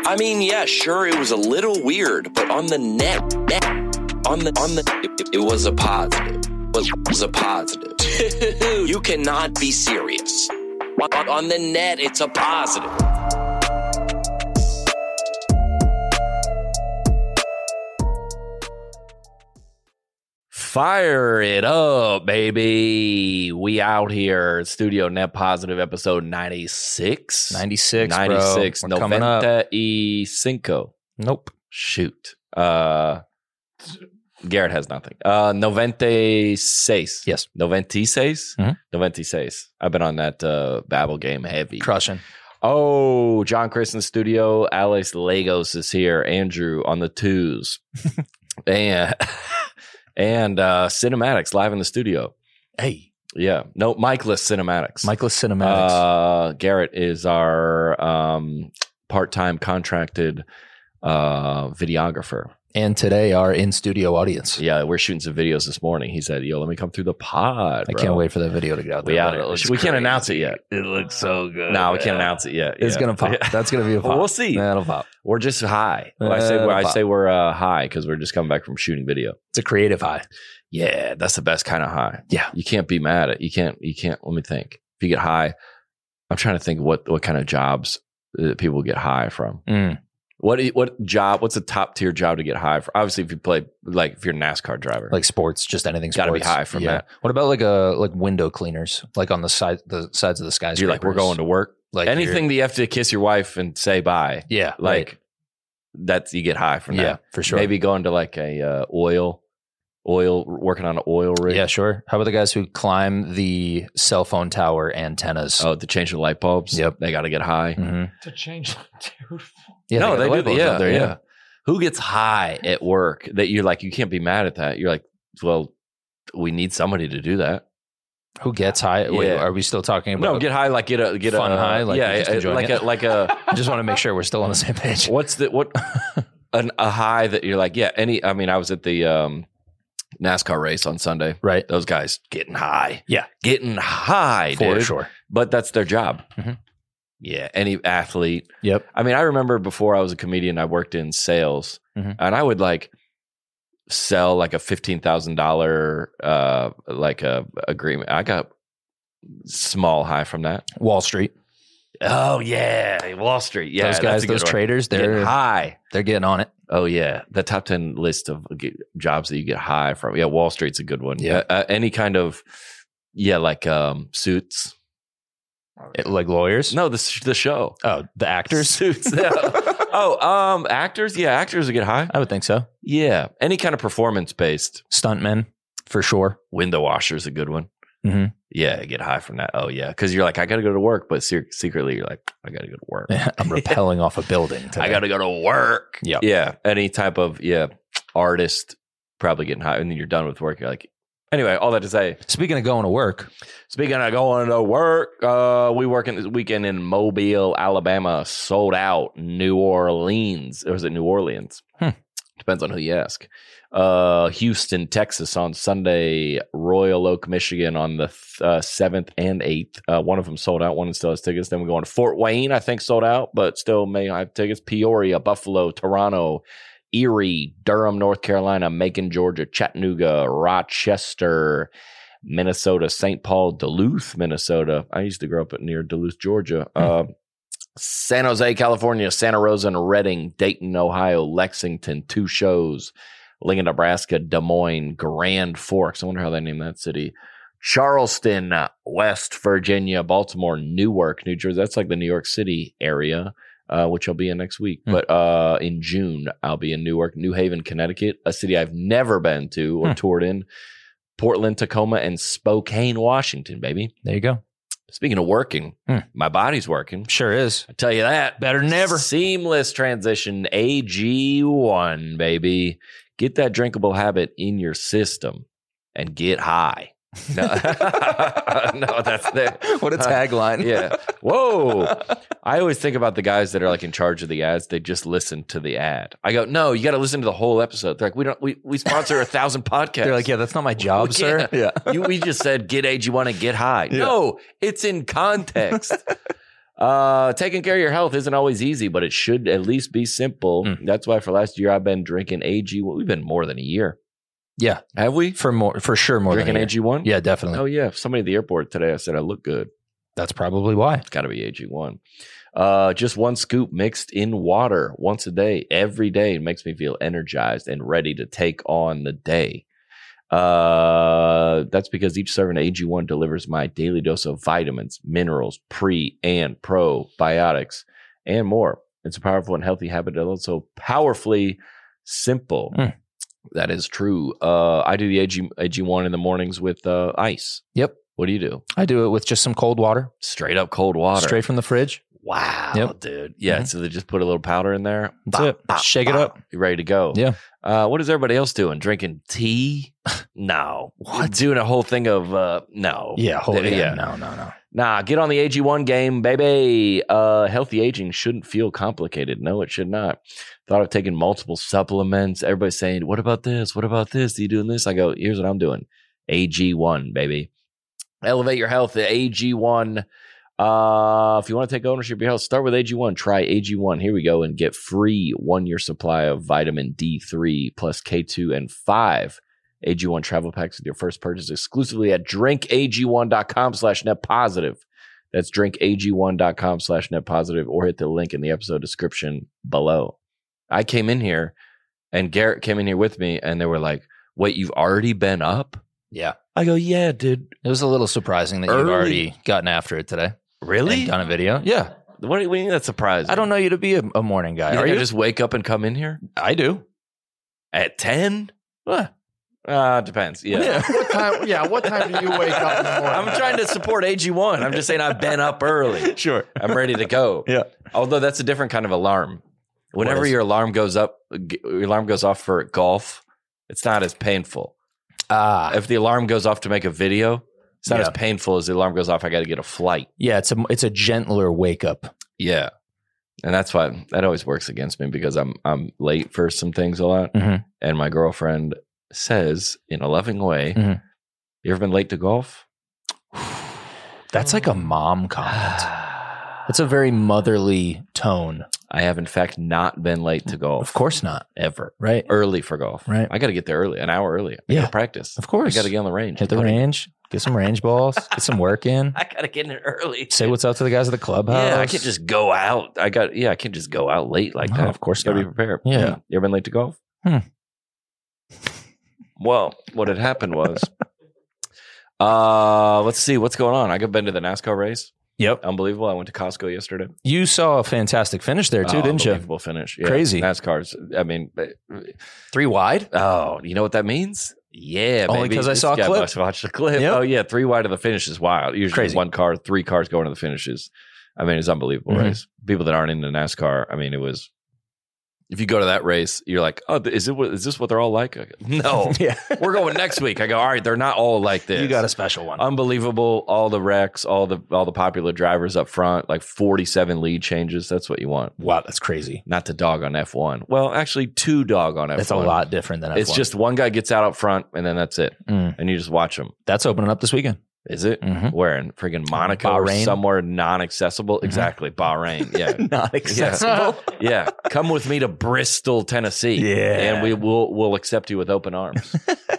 I mean, yeah, sure, it was a little weird, but on the net, it was a positive. It was a positive. You cannot be serious. On the net, it's a positive. Fire it up, baby. We out here. Studio Net Positive, episode 96. 96, bro. 96. We're coming up. 95. Nope. Shoot. Garrett has nothing. 96. Yes. 96? Mhm. 96. I've been on that Babel game heavy. Crushing. Oh, John Chris in the studio. Alex Lagos is here. Andrew on the twos. And Cinematics live in the studio. Hey. Yeah. No, Mikeless Cinematics. Mikeless Cinematics. Garrett is our part-time contracted videographer. And today, our in-studio audience. Yeah, we're shooting some videos this morning. He said, yo, let me come through the pod, I bro. can't wait for that video to get out there. We out it. We can't announce it yet. It looks so good. No, we can't announce it yet. It's Yeah. going to pop. Yeah. That's going to be a pop. Well, we'll see. That'll pop. We're just high. I say we're high because we're just coming back from shooting video. It's a creative high. Yeah, that's the best kind of high. Yeah. You can't be mad at it. You can't, let me think. If you get high, I'm trying to think what kind of jobs people get high from. Mm. What's a top tier job to get high for? Obviously, if you play, like if you're a NASCAR driver. Like sports, just anything sports. Gotta be high from that. What about like window cleaners? Like on the sides of the skyscrapers? You're like, we're going to work. Like anything that you have to kiss your wife and say bye. Yeah. Like that's, you get high from that. Yeah, for sure. Maybe going to like a working on an oil rig. Yeah, sure. How about the guys who climb the cell phone tower antennas? Oh, to change the light bulbs. Yep. They got to get high. Mm-hmm. To change, dude. Yeah, No, got they the light do. bulbs Yeah, out there, yeah. Who gets high at work that you're like, you can't be mad at that? You're like, well, we need somebody to do that. Who gets high? Wait, Yeah. are we still talking about? No, get high, like get a fun high, like you're just enjoying like it? a. I just want to make sure we're still on the same page. A high that you're like, yeah. I mean, I was at the NASCAR race on Sunday. Right. Those guys getting high. Yeah. Getting high, For dude. sure. But that's their job. Mhm. Yeah. Any athlete. Yep. I mean, I remember before I was a comedian, I worked in sales, Mhm. and I would like sell like a $15,000 like a agreement. I got small high from that. Wall Street. Oh yeah, Wall Street. Yeah, those guys, those traders, Getting they're high. They're getting on it. Oh yeah, the top 10 list of jobs that you get high from. Yeah, Wall Street's a good one. Yeah. Any kind of like suits. Like lawyers? No, the show. Oh, the actors? Suits. Yeah. Actors. Yeah, actors would get high. I would think so. Yeah, any kind of performance based. Stuntmen, for sure. Window washer's a good one. Mm-hmm. Yeah, get high from that. Oh yeah, because you're like, I got to go to work, but secretly you're like, I got to go to work. I'm rappelling off a building today. I got to go to work. Yep. Yeah. Any type of artist probably getting high, and then you're done with work. You're like, anyway, all that to say. Speaking of going to work. Speaking of going to work, we working this weekend in Mobile, Alabama. Sold out. New Orleans. Or was it New Orleans? Depends on who you ask. Houston, Texas on Sunday. Royal Oak, Michigan on the 7th and 8th. One of them sold out. One still has tickets. Then we're going to Fort Wayne, I think sold out, but still may have tickets. Peoria, Buffalo, Toronto, Erie, Durham, North Carolina, Macon, Georgia, Chattanooga, Rochester, Minnesota, St. Paul, Duluth, Minnesota. I used to grow up near Duluth, Georgia. San Jose, California, Santa Rosa and Redding, Dayton, Ohio, Lexington, 2 shows. Lincoln, Nebraska, Des Moines, Grand Forks. I wonder how they named that city. Charleston, West Virginia, Baltimore, Newark, New Jersey. That's like the New York City area, which I'll be in next week. But in June, I'll be in Newark, New Haven, Connecticut, a city I've never been to or toured in. Portland, Tacoma, and Spokane, Washington, baby. There you go. Speaking of working, my body's working. Sure is. I tell you that. Better than ever. Seamless transition, AG1, baby. Get that drinkable habit in your system and get high. No, no, that's there. What a tagline. Yeah. Whoa. I always think about the guys that are like in charge of the ads. They just listen to the ad. I go, no, you got to listen to the whole episode. They're like, we sponsor 1,000 podcasts. They're like, yeah, that's not my job, sir. Yeah. We just said, get age, you want to get high. Yeah. No, it's in context. Taking care of your health isn't always easy, but it should at least be simple. That's why for last year I've been drinking AG1. We've been more than a year. Yeah. Have we? For sure more drinking than a year. AG1? Yeah, definitely. Oh, yeah. Somebody at the airport today, I said I look good. That's probably why. It's got to be AG1. Just one scoop mixed in water once a day, every day. It makes me feel energized and ready to take on the day. That's because each serving of AG1 delivers my daily dose of vitamins, minerals, pre and probiotics, and more. It's a powerful and healthy habit that also powerfully simple. That is true. I do the AG1 in the mornings with ice. Yep. What do you do? I do it with just some cold water. Straight up cold water. Straight from the fridge. Wow, dude. Yeah, so they just put a little powder in there. That's it. Shake it up. You're ready to go. Yeah. What is everybody else doing? Drinking tea? No. What? Doing a whole thing of no. Yeah. Yeah. No. Nah, get on the AG1 game, baby. Healthy aging shouldn't feel complicated. No, it should not. Thought of taking multiple supplements. Everybody's saying, what about this? What about this? Are you doing this? I go, here's what I'm doing. AG1, baby. Elevate your health. The AG1. If you want to take ownership of your health, start with AG1. Try AG1. Here we go, and get free 1-year supply of vitamin D3 plus K2 and 5 AG1 travel packs with your first purchase exclusively at drinkag1.com/netpositive. That's drinkag1.com/netpositive, or hit the link in the episode description below. I came in here, and Garrett came in here with me, and they were like, wait, you've already been up? Yeah. I go, yeah, dude. It was a little surprising that you've already gotten after it today. Really? And done a video. Yeah. What do you mean that's surprising? I don't know you to be a morning guy. Are you just wake up and come in here? I do. At 10? Depends. Yeah. What time do you wake up in the morning? I'm trying to support AG1. I'm just saying I've been up early. Sure. I'm ready to go. Yeah. Although that's a different kind of alarm. Whenever your alarm goes off for golf, it's not as painful. If the alarm goes off to make a video, it's not as painful as the alarm goes off. I got to get a flight. Yeah, it's a gentler wake up. Yeah. And that's why that always works against me, because I'm late for some things a lot. Mm-hmm. And my girlfriend says in a loving way, you ever been late to golf? That's like a mom comment. That's a very motherly tone. I have, in fact, not been late to golf. Of course not. Ever. Right. Early for golf. Right. I got to get there early, an hour early. I got to practice. Of course. I got to get on the range. Hit the range. Get some range balls. Get some work in. I got to get in it early. Say what's up to the guys at the clubhouse. Yeah, I can't just go out. I can't just go out late like that. Of course Got to not. be prepared. Yeah. You ever been late to golf? Well, what had happened was, let's see what's going on. I've been to the NASCAR race. Yep. Unbelievable. I went to Costco yesterday. You saw a fantastic finish there too, didn't you? Unbelievable finish. Yeah. Crazy. NASCAR's, I mean, 3 wide. oh, you know what that means? Yeah, Only baby. 'cause I This saw a guy clip. must have watched the clip. Yep. Oh, yeah. 3 wide of the finish is wild. Usually Crazy. 3 cars going to the finishes. I mean, it's an unbelievable race. People that aren't into NASCAR, I mean, it was. If you go to that race, you're like, oh, is this what they're all like? I go, no. Yeah. We're going next week. I go, all right, they're not all like this. You got a special one. Unbelievable. All the wrecks, all the popular drivers up front, like 47 lead changes. That's what you want. Wow, that's crazy. Not to dog on F1. Well, actually, to dog on F1. That's a lot different than F1. It's just one guy gets out up front, and then that's it. And you just watch him. That's opening up this weekend. Is it? Mhm. Where, in friggin' Monaco or Bahrain? somewhere non-accessible? Exactly. Bahrain. Yeah. Not accessible. Yeah. Come with me to Bristol, Tennessee. Yeah. And we'll accept you with open arms.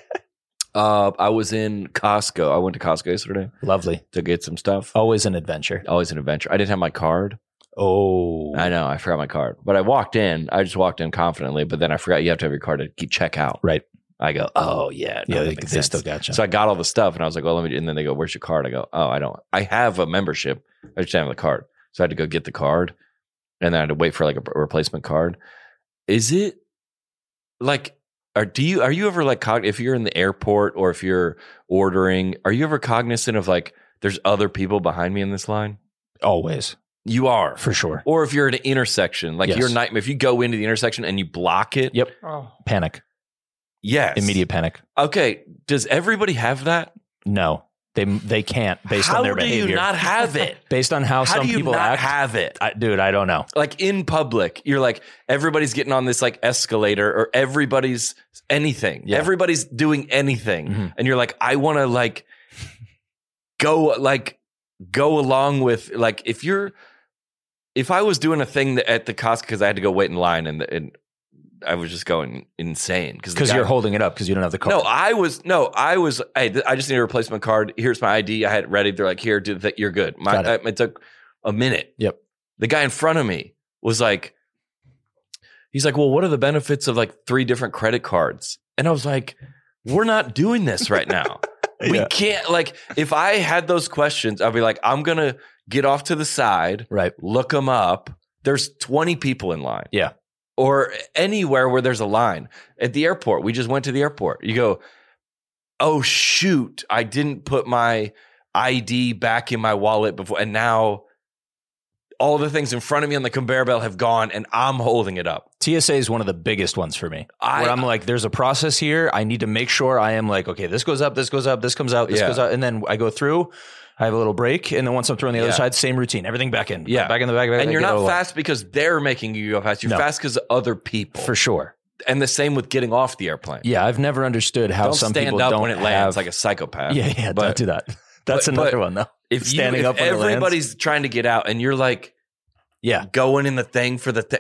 I was in Costco. I went to Costco yesterday Lovely. to get some stuff. Always an adventure. Always an adventure. I didn't have my card. Oh. I know. I forgot my card. But I walked in. I just walked in confidently. But then I forgot you have to have your card to check out. Right. I go, oh, yeah. No, Yeah, that they makes sense. still got you. So I got all the stuff, and I was like, well, let me. And then they go, where's your card? I go, oh, I don't. I have a membership. I just don't have the card. So I had to go get the card, and then I had to wait for like a replacement card. Is it like, are you ever like, if you're in the airport or if you're ordering, are you ever cognizant of like, there's other people behind me in this line? Always. You are. For sure. Or if you're at an intersection, like Yes. if you go into the intersection and you block it. Yep. Oh. Panic. Yes. Immediate panic. Okay. Does everybody have that? No. They can't based on their behavior. How do you not have it? Based on how How some do you people not act. have it? Dude, I don't know. Like in public, you're like, everybody's getting on this like escalator, or everybody's anything. Yeah. Everybody's doing anything. Mhm. And you're like, I want to go along with, like, if you're if I was doing a thing at the Costco because I had to go wait in line and I was just going insane because you're holding it up because you don't have the card. No, I was. Hey, I just need a replacement card. Here's my ID. I had it ready. They're like, here, do that. You're good. It took a minute. Yep. The guy in front of me was like, he's like, well, what are the benefits of like 3 different credit cards? And I was like, we're not doing this right now. We can't, like, if I had those questions, I'd be like, I'm going to get off to the side, right? Look them up. There's 20 people in line. Yeah. Or anywhere where there's a line. At the airport, we just went to the airport. You go, oh, shoot, I didn't put my ID back in my wallet before. And now all the things in front of me on the conveyor belt have gone and I'm holding it up. TSA is one of the biggest ones for me. Where I'm like, there's a process here. I need to make sure I am like, okay, this goes up, this goes up, this comes out, this goes out. And then I go through. I have a little break, and then once I'm through on the other side, same routine. Everything back in. Yeah. Back in the back. And you're not fast because they're making you go fast. You're fast because of other people. For sure. And the same with getting off the airplane. Yeah, I've never understood how some people don't when it lands like a psychopath. Yeah, don't do that. That's another one, though. If standing up when everybody's trying to get out and you're like going in the thing for the thing.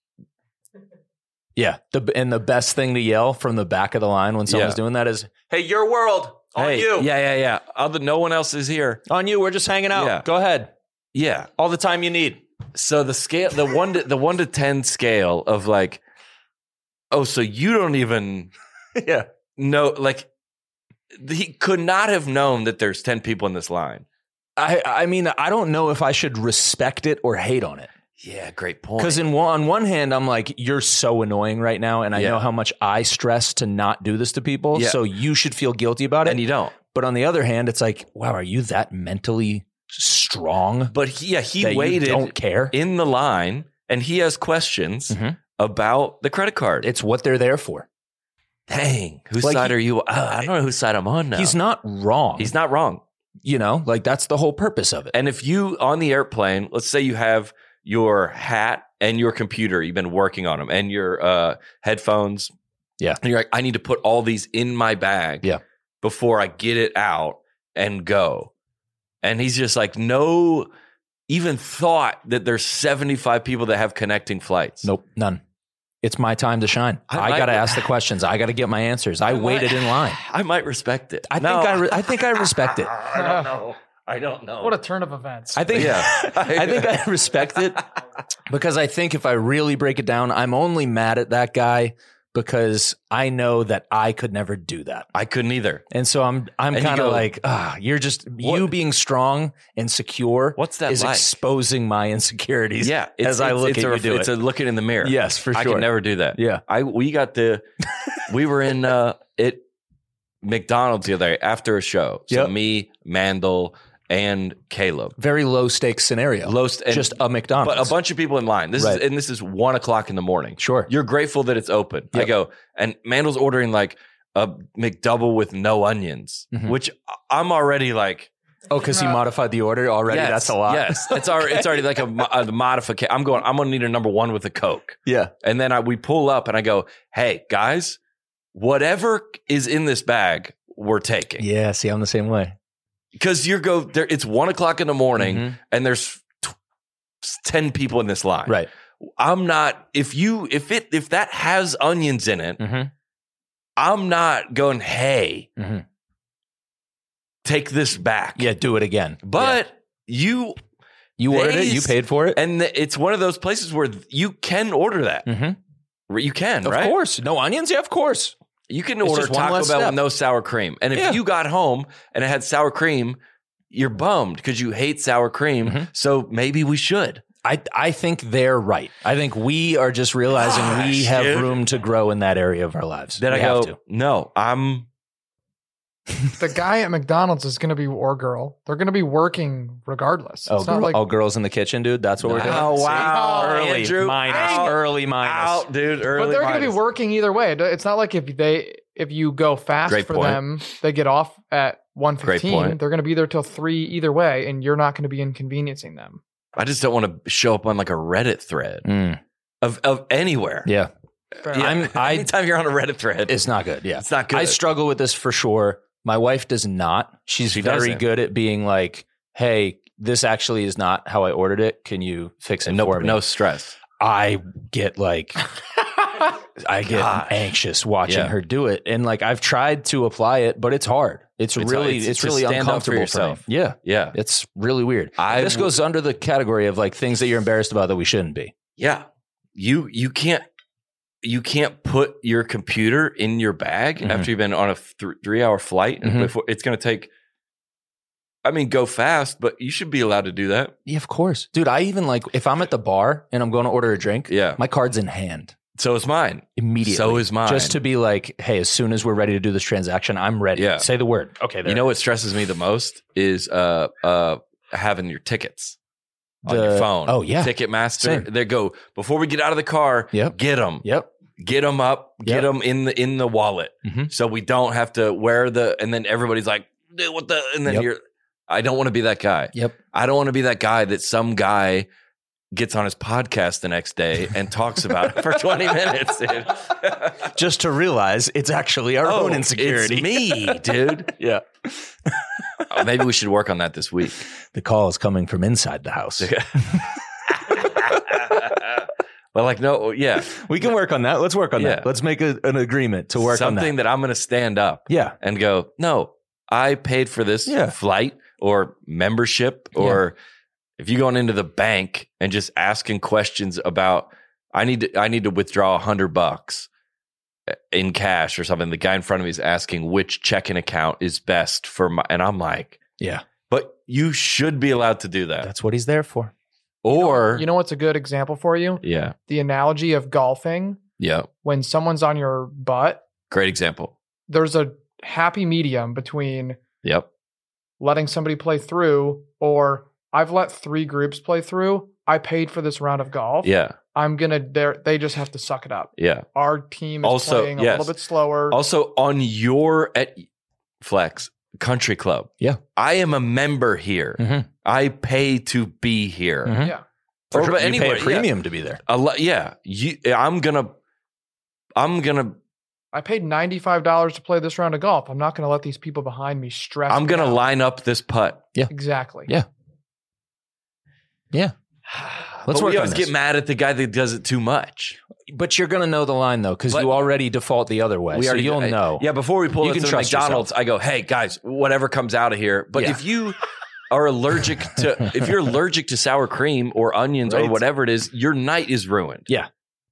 Yeah. And the best thing to yell from the back of the line when someone's doing that is, hey, your world. On you. Yeah. No one else is here. On you. We're just hanging out. Yeah. Go ahead. Yeah. All the time you need. So the scale, the 1 to 10 scale of like, oh, so you don't even know, like, he could not have known that there's 10 people in this line. I mean, I don't know if I should respect it or hate on it. Yeah, great point. Because on one hand, I'm like, you're so annoying right now, and I know how much I stress to not do this to people, so you should feel guilty about it. And you don't. But on the other hand, it's like, wow, are you that mentally strong? But he waited don't care in the line, and he has questions about the credit card. It's what they're there for. Dang, whose side are you? I don't know whose side I'm on now. He's not wrong. He's not wrong. You know, like that's the whole purpose of it. And if you, on the airplane, let's say you have your hat and your computer, you've been working on them, and your headphones. Yeah. And you're like, I need to put all these in my bag before I get it out and go. And he's just like, no even thought that there's 75 people that have connecting flights. Nope, none. It's my time to shine. I got to ask the questions. I got to get my answers. I waited in line. I might respect it. I think I respect it. I don't know. What a turn of events. I think I respect it because I think if I really break it down, I'm only mad at that guy because I know that I could never do that. I couldn't either. And so I'm kind of like, you're just you being strong and secure. What's that is like? Exposing my insecurities. Yeah, as I look at you do it. It's a looking in the mirror. Yes, for sure. I could never do that. Yeah, we were in at McDonald's the other day after a show. So me, Mandel, and Caleb. Very low stakes scenario. Just a McDonald's. But a bunch of people in line. This is 1 o'clock in the morning. Sure. You're grateful that it's open. Yep. I go, and Mandel's ordering like a McDouble with no onions, which I'm already like. Oh, because he modified the order already? Yes, that's a lot. Yes. It's already like a modification. I'm going to need a number 1 with a Coke. Yeah. And then we pull up and I go, hey, guys, whatever is in this bag, we're taking. Yeah, see, I'm the same way. Because it's 1 o'clock in the morning and there's 10 people in this line. Right. I'm not, if that has onions in it, I'm not going, hey, take this back. Yeah, do it again. But you ordered it, you paid for it. And it's one of those places where you can order that. You can, right? Of course. No onions? Yeah, of course. You can order Taco Bell with no sour cream. And if you got home and it had sour cream, you're bummed because you hate sour cream. So maybe we should. I think they're right. I think we are just realizing we have room to grow in that area of our lives. Then I go, no, I'm... The guy at McDonald's is going to be, or girl, they're going to be working regardless. It's not like girls in the kitchen, dude. That's what we're doing. Oh, wow. Early Andrew, minus. Early minus. Out, dude. Early but they're minus. going to be working either way. It's not like if you go fast Great for point. them, they get off at Great 1:15. point. They're going to be there till 3 either way, and you're not going to be inconveniencing them. I just don't want to show up on like a Reddit thread of anywhere. Yeah. Anytime you're on a Reddit thread, it's not good. Yeah. It's not good. I struggle with this for sure. My wife does not. She's very good at being like, hey, this actually is not how I ordered it. Can you fix it for me? No stress. I get like, anxious watching her do it. And like, I've tried to apply it, but it's hard. It's really uncomfortable for me. Yeah. Yeah. It's really weird. This goes under the category of like things that you're embarrassed about that we shouldn't be. Yeah. You can't put your computer in your bag after you've been on a 3-hour flight and before it's going to take. I mean, go fast, but you should be allowed to do that. Yeah, of course. Dude, I even like if I'm at the bar and I'm going to order a drink, my card's in hand. So is mine. Immediately. So is mine. Just to be like, hey, as soon as we're ready to do this transaction, I'm ready. Yeah. Say the word. Okay. You know what stresses me the most is having your tickets on your phone. Oh, yeah. Ticketmaster. Same. They go, before we get out of the car, get them. Yep. Get them up. Get them in the wallet. So we don't have to wear and then everybody's like, what the, and then I don't want to be that guy. Yep. I don't want to be that guy that some guy gets on his podcast the next day and talks about it for 20 minutes, dude. Just to realize it's actually our own insecurity. It's me, dude. Yeah. Maybe we should work on that this week. The call is coming from inside the house. But like, no, yeah. We can work on that. Let's work on that. Let's make an agreement to work on that. Something that I'm going to stand up and go, no, I paid for this flight or membership or if you're going into the bank and just asking questions about, I need to withdraw $100 in cash or something. The guy in front of me is asking which checking account is best for my, and I'm like, but you should be allowed to do that. That's what he's there for. Or you know what's a good example for you? Yeah. The analogy of golfing. Yeah. When someone's on your butt. Great example. There's a happy medium between letting somebody play through or I've let 3 groups play through. I paid for this round of golf. Yeah. They just have to suck it up. Yeah. Our team is playing a little bit slower. Also on your at Flex Country Club. Yeah. I am a member here. I pay to be here. Yeah. Or sure. You pay a premium to be there. I paid $95 to play this round of golf. I'm not going to let these people behind me stress. I'm going to line up this putt. Yeah. Exactly. Yeah. Yeah. Let's work on this. Get mad at the guy that does it too much. But you're going to know the line, though, because you already default the other way. So you'll know. Yeah, before we pull it to McDonald's, I go, hey, guys, whatever comes out of here. But if you are allergic to sour cream or onions or whatever it is, your night is ruined. Yeah.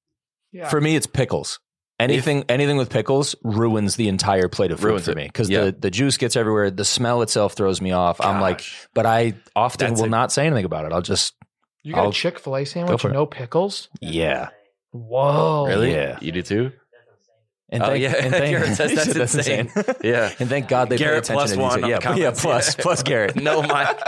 For me, it's pickles. Anything with pickles ruins the entire plate of food for me because the juice gets everywhere. The smell itself throws me off. I'm like, but I often will not say anything about it. I'll just. You got a Chick-fil-A sandwich, no pickles? Yeah. Whoa. Really? Yeah. You do too? And Garrett says that's insane. Yeah. And thank God they Garrett pay attention plus to one. Plus Garrett. No Mike.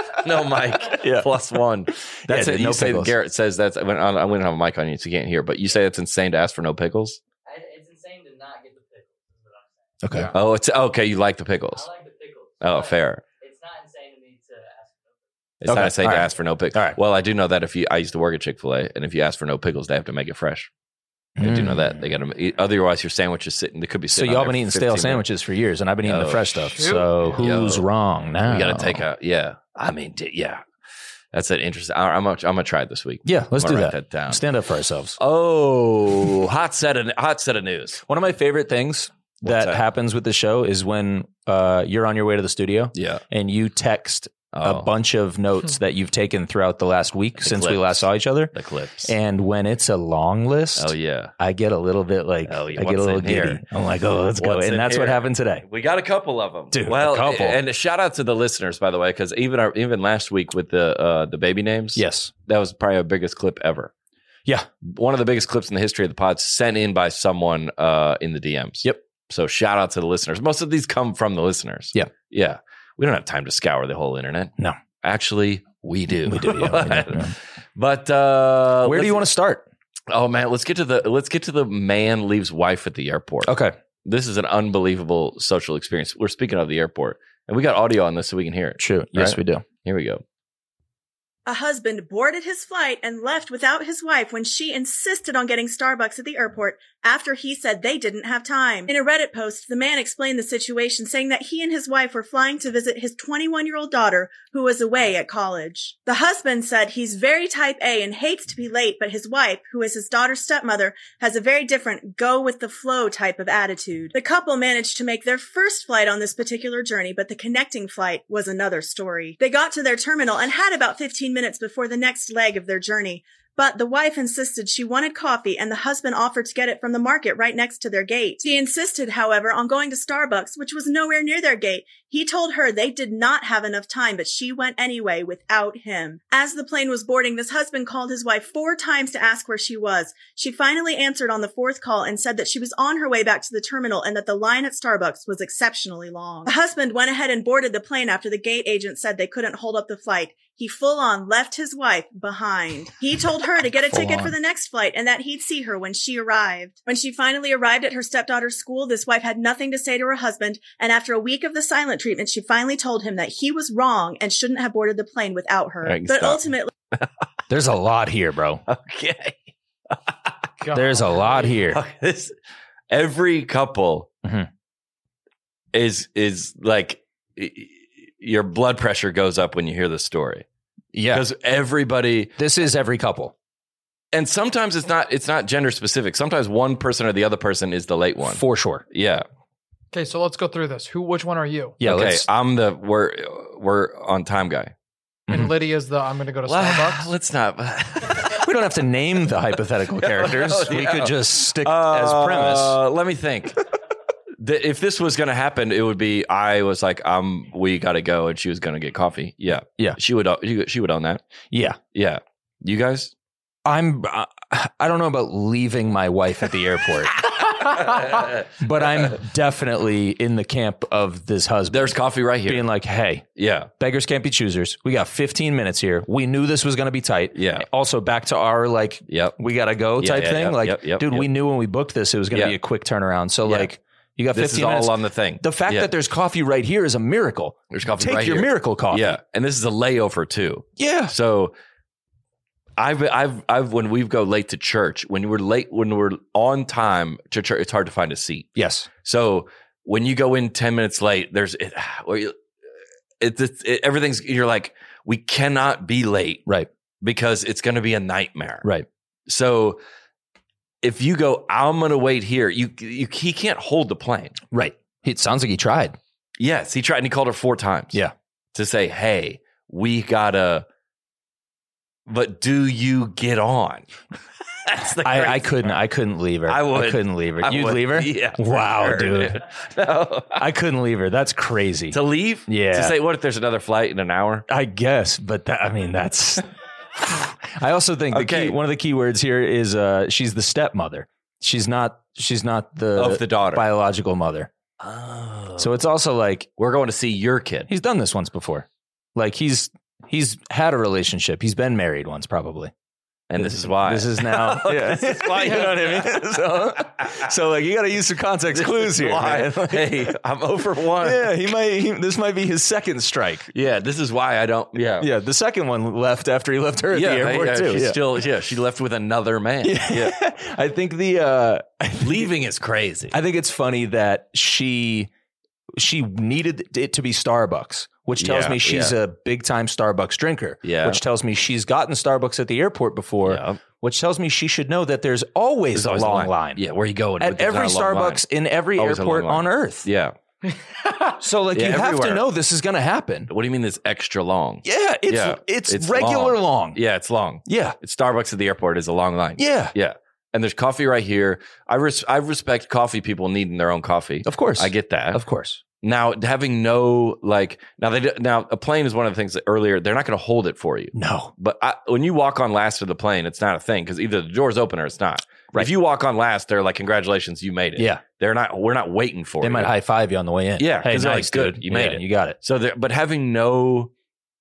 Plus one. That's it. You say Garrett says that's. I wouldn't have a mic on you, so you can't hear. But you say it's insane to ask for no pickles. It's insane to not get the pickles. Is what I'm Okay. saying. Yeah. Oh, it's okay. You like the pickles. I like the pickles. Oh, fair. It's not insane to me to ask for no pickles. It's not insane to ask for no pickles. All right. Well, I do know that I used to work at Chick-fil-A, and if you ask for no pickles, they have to make it fresh. I do know that. They got to. Otherwise, your sandwich is sitting. They could be sitting. So y'all been eating stale sandwiches for years, and I've been eating the fresh stuff. Shoot. So who's wrong now? We got to take a. Yeah. I mean, yeah. That's an interesting. I'm gonna try it this week. Yeah, let's do write that. Down. Stand up for ourselves. Oh, hot set of news. One of my favorite things that happens with the show is when you're on your way to the studio, and you text a bunch of notes that you've taken throughout the last week since we last saw each other. The clips. And when it's a long list, I get a little bit like, I get a little giddy. I'm like, oh, let's go. And that's what happened today. We got a couple of them. Dude, well, a couple. And a shout out to the listeners, by the way, because even last week with the baby names, yes, that was probably our biggest clip ever. Yeah. One of the biggest clips in the history of the pod sent in by someone in the DMs. Yep. So shout out to the listeners. Most of these come from the listeners. Yeah. Yeah. We don't have time to scour the whole internet. No. Actually, we do. We do, yeah. But where do you want to start? Oh man, let's get to the man leaves wife at the airport. Okay. This is an unbelievable social experience. We're speaking of the airport, and we got audio on this so we can hear it. True. Yes, we do. Here we go. A husband boarded his flight and left without his wife when she insisted on getting Starbucks at the airport after he said they didn't have time. In a Reddit post, the man explained the situation, saying that he and his wife were flying to visit his 21-year-old daughter who was away at college. The husband said he's very type A and hates to be late, but his wife, who is his daughter's stepmother, has a very different go-with-the-flow type of attitude. The couple managed to make their first flight on this particular journey, but the connecting flight was another story. They got to their terminal and had about 15 minutes before the next leg of their journey. But the wife insisted she wanted coffee, and the husband offered to get it from the market right next to their gate. She insisted, however, on going to Starbucks, which was nowhere near their gate. He told her they did not have enough time, but she went anyway without him. As the plane was boarding, this husband called his wife 4 times to ask where she was. She finally answered on the 4th call and said that she was on her way back to the terminal and that the line at Starbucks was exceptionally long. The husband went ahead and boarded the plane after the gate agent said they couldn't hold up the flight. He full-on left his wife behind. He told her to get a ticket for the next flight and that he'd see her when she arrived. When she finally arrived at her stepdaughter's school, this wife had nothing to say to her husband, and after a week of the silent treatment, she finally told him that he was wrong and shouldn't have boarded the plane without her. But ultimately... There's a lot here, bro. Okay. There's a lot here. Every couple is like... Your blood pressure goes up when you hear this story. Yeah. Because everybody... This is every couple. And sometimes it's not gender specific. Sometimes one person or the other person is the late one. For sure. Yeah. Okay, so let's go through this. Which one are you? Yeah, okay, we're on time guy. And Lydia's the I'm going to go to Starbucks. Let's not. We don't have to name the hypothetical characters. We could just stick as premise. Let me think. If this was going to happen, it would be I was like, we got to go, and she was going to get coffee. Yeah, yeah. She would own that. Yeah, yeah. You guys? I don't know about leaving my wife at the airport. But I'm definitely in the camp of this husband. There's coffee right here. Being like, hey, yeah, beggars can't be choosers. We got 15 minutes here. We knew this was going to be tight. Yeah. Also back to our like, we got to go type thing. Dude, we knew when we booked this, it was going to be a quick turnaround. So like, you got 15 minutes. This is all on the thing. The fact that there's coffee right here is a miracle. There's coffee right here. Take your miracle coffee. Yeah. And this is a layover too. Yeah. So I've when we go late to church, when we're on time to church, it's hard to find a seat. Yes. So when you go in 10 minutes late, everything's, you're like, we cannot be late. Right. Because it's going to be a nightmare. Right. So if you go, I'm going to wait here, he can't hold the plane. Right. It sounds like he tried. Yes, he tried, and he called her 4 times. Yeah. To say, hey, we gotta, but do you get on? That's the I couldn't leave her. I couldn't leave her. You'd leave her? Yeah. Wow, sure, dude. No. I couldn't leave her. That's crazy. To leave? Yeah. To say, what if there's another flight in an hour? I guess, but that's... I also think one of the key words here is she's the stepmother. She's not the daughter, biological mother. Oh. So it's also like, we're going to see your kid. He's done this once before. Like he's had a relationship. He's been married once probably. And this is why. This is now. Yeah. This is why, you know what I mean? So like you got to use some context clues here. Man. Like, hey, I'm over one. Yeah, this might be his second strike. Yeah, this is why I don't. Yeah, yeah. The second one left after he left her at the airport too. She left with another man. Yeah. I think leaving is crazy. I think it's funny that she needed it to be Starbucks, which tells me she's a big time Starbucks drinker. Yeah. Which tells me she's gotten Starbucks at the airport before. Yeah. Which tells me she should know that there's always a long line. Yeah, where are you going? At every Starbucks in every airport on Earth. Yeah. So like you have to know this is going to happen. What do you mean this extra long? Yeah, it's regular long. Yeah, it's long. Yeah. It's Starbucks at the airport is a long line. Yeah. Yeah. And there's coffee right here. I respect coffee people needing their own coffee. Of course. I get that. Of course. Now, having no, now a plane is one of the things that earlier, they're not going to hold it for you. No. But when you walk on last of the plane, it's not a thing because either the door's open or it's not. Right. If you walk on last, they're like, congratulations, you made it. Yeah. We're not waiting for you. They might high five you on the way in. Yeah. Hey, nice, like, good. You made it. You got it. So, but having no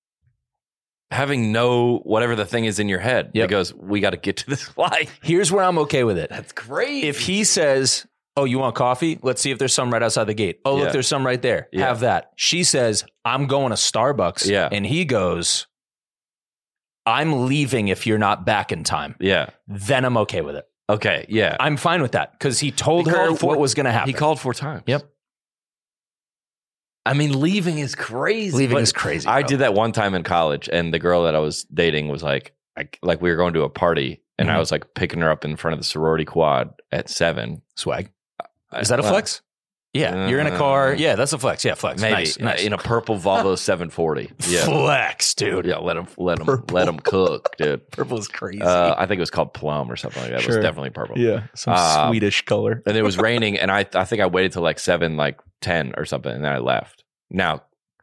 whatever the thing is in your head that goes, we got to get to this flight. Here's where I'm okay with it. That's great. If he says, oh, you want coffee? Let's see if there's some right outside the gate. Oh, look, there's some right there. Yeah. Have that. She says, I'm going to Starbucks. Yeah. And he goes, I'm leaving if you're not back in time. Yeah. Then I'm okay with it. Okay, yeah. I'm fine with that because he told her what was going to happen. He called 4 times. Yep. I mean, leaving is crazy. I did that one time in college, and the girl that I was dating was like we were going to a party, and I was like picking her up in front of the sorority quad at 7. Swag. Is that a flex? Yeah, you're in a car. Yeah, that's a flex. Yeah, flex. Maybe nice. In a purple Volvo 740. Yeah, flex, dude. Yeah, let them cook, dude. Purple is crazy. I think it was called plum or something like that. It was definitely purple. Yeah, some Swedish color. And it was raining, and I think I waited till like 7, like 10 or something, and then I left. Now,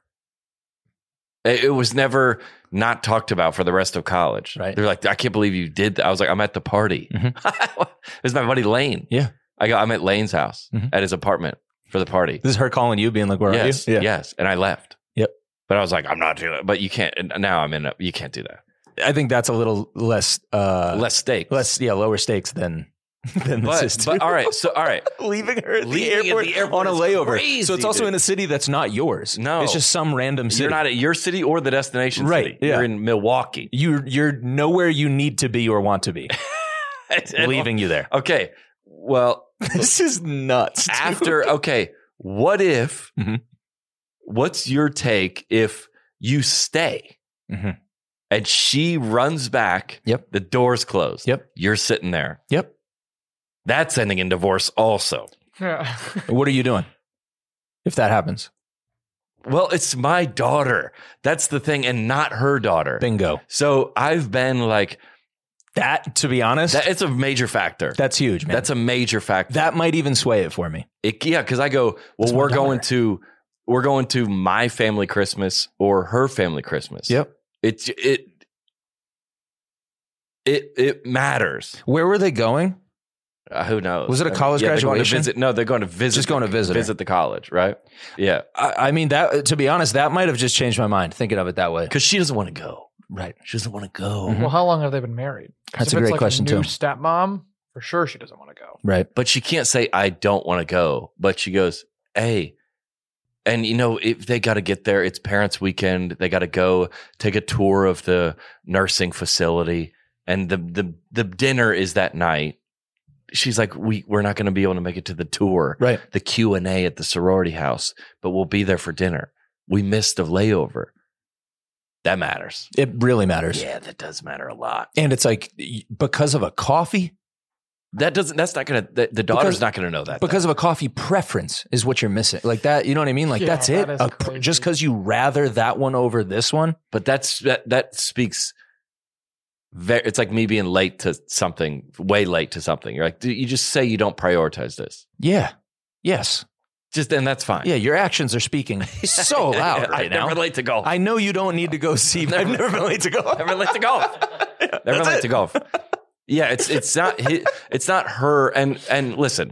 it was never not talked about for the rest of college. Right? They're like, I can't believe you did that. I was like, I'm at the party. It was my buddy Lane. Yeah, I'm at Lane's house at his apartment for the party. This is her calling you, being like, where are you? Yeah. Yes. And I left. Yep. But I was like, I'm not doing it. But you can't. Now you can't do that. I think that's a little less stakes. Lower stakes than this is too. But all right. Leaving her at the airport on a layover. Crazy, so it's also in a city that's not yours. No. It's just some random city. You're not at your city or the destination city. Yeah. You're in Milwaukee. You're nowhere you need to be or want to be. Leaving you there. Okay. Well, this is nuts. What if, what's your take if you stay and she runs back? Yep. The door's closed. Yep. You're sitting there. Yep. That's ending in divorce also. Yeah. What are you doing if that happens? Well, it's my daughter. That's the thing, and not her daughter. Bingo. So I've been like, that, to be honest, it's a major factor. That's huge, man. That's a major factor. That might even sway it for me. Because I go, well, we're going to my family Christmas or her family Christmas. Yep. It matters. Where were they going? Who knows? Was it a college graduation? They're going to visit. Just going to visit the college, right? Yeah. I mean, that, to be honest, that might have just changed my mind thinking of it that way. Because she doesn't want to go. Right. She doesn't want to go. Well, how long have they been married? That's a great question, new too. Stepmom, for sure she doesn't want to go. Right. But she can't say, I don't want to go. But she goes, hey. And, if they got to get there, it's parents' weekend. They got to go take a tour of the nursing facility. And the dinner is that night. She's like, we're not going to be able to make it to the tour. Right. The Q&A at the sorority house. But we'll be there for dinner. We missed a layover. That matters. It really matters. Yeah, that does matter a lot. And it's like, because of a coffee? The daughter's not going to know that. Because of a coffee preference is what you're missing. Like that, you know what I mean? Like that's it. Just because you rather that one over this one. But that speaks, it's like me being late to something, way late to something. You're like, you just say you don't prioritize this. Yeah. Yes. And that's fine. Yeah, your actions are speaking so loud right now. I'm never late to golf. I know you don't need to go see. I've never been late to golf. Never late to golf. Never late to golf. Yeah, it's not her. And listen,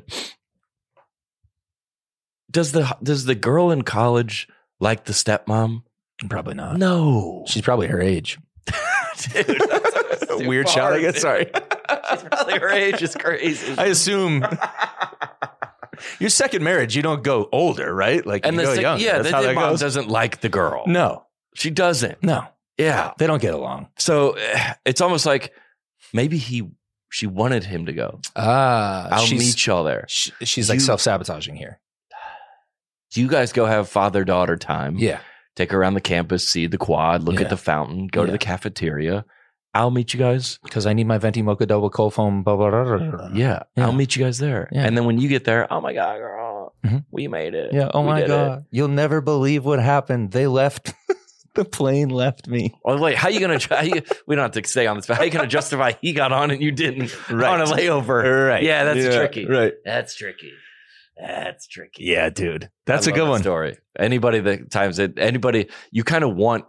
does the girl in college like the stepmom? Probably not. No, she's probably her age. Dude, weird shot. I guess. Sorry, she's probably her age is crazy. I assume. Your second marriage, you don't go older, right? Like, you go young. Yeah, that's how that mom goes. Doesn't like the girl. No, she doesn't. No, yeah, they don't get along. So it's almost like maybe she wanted him to go. I'll meet y'all there. She's like self-sabotaging here. You guys go have father-daughter time. Yeah, take her around the campus, see the quad, look at the fountain, go to the cafeteria. I'll meet you guys. Because I need my venti mocha double cold foam. Blah, blah, blah, blah. Yeah, I'll meet you guys there. Yeah. And then when you get there, oh my God, girl, we made it. Yeah, oh my God. You'll never believe what happened. They left. The plane left me. Oh, wait, how are you going to try? We don't have to stay on this, but how are you going to justify he got on and you didn't on a layover? Right. Yeah, that's tricky. Right. That's tricky. Yeah, dude. That's a good one. Story. Anybody that times it, you kind of want,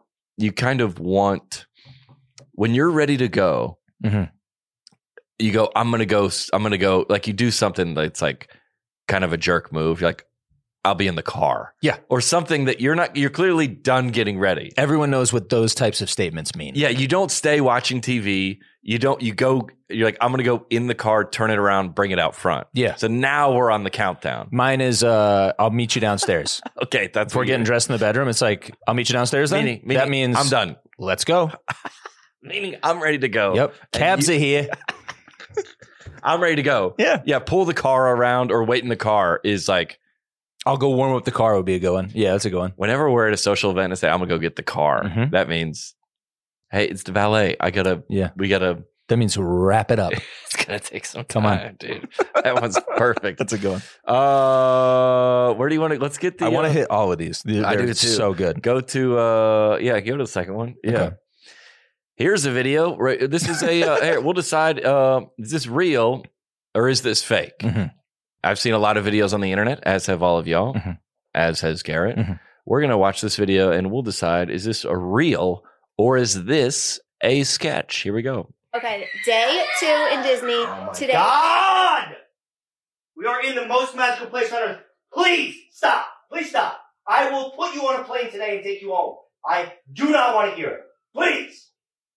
when you're ready to go, you go, I'm going to go, like you do something that's like kind of a jerk move. You're like, I'll be in the car. Yeah. Or something that you're clearly done getting ready. Everyone knows what those types of statements mean. Yeah. You don't stay watching TV. You're like, I'm going to go in the car, turn it around, bring it out front. Yeah. So now we're on the countdown. Mine is, I'll meet you downstairs. Okay. That's if we're getting dressed in the bedroom. It's like, I'll meet you downstairs then. Meaning that means I'm done. Let's go. Meaning I'm ready to go. Yep. Cabs are here. I'm ready to go. Yeah. Pull the car around or wait in the car is like, I'll go warm up the car would be a good one. Yeah, that's a good one. Whenever we're at a social event and say, I'm going to go get the car, that means, hey, it's the valet. That means wrap it up. It's going to take some time. Come on, dude. That one's perfect. That's a good one. Where do you want to, let's get the. I want to hit all of these. I do too. So good. Go to, go to the second one. Yeah. Okay. Here's a video. Right. This is a, we'll decide, is this real or is this fake? I've seen a lot of videos on the internet, as have all of y'all, as has Garrett. We're going to watch this video and we'll decide, is this a real or is this a sketch? Here we go. Okay, day 2 in Disney. Oh my God! We are in the most magical place on earth. Please stop. Please stop. I will put you on a plane today and take you home. I do not want to hear it. Please.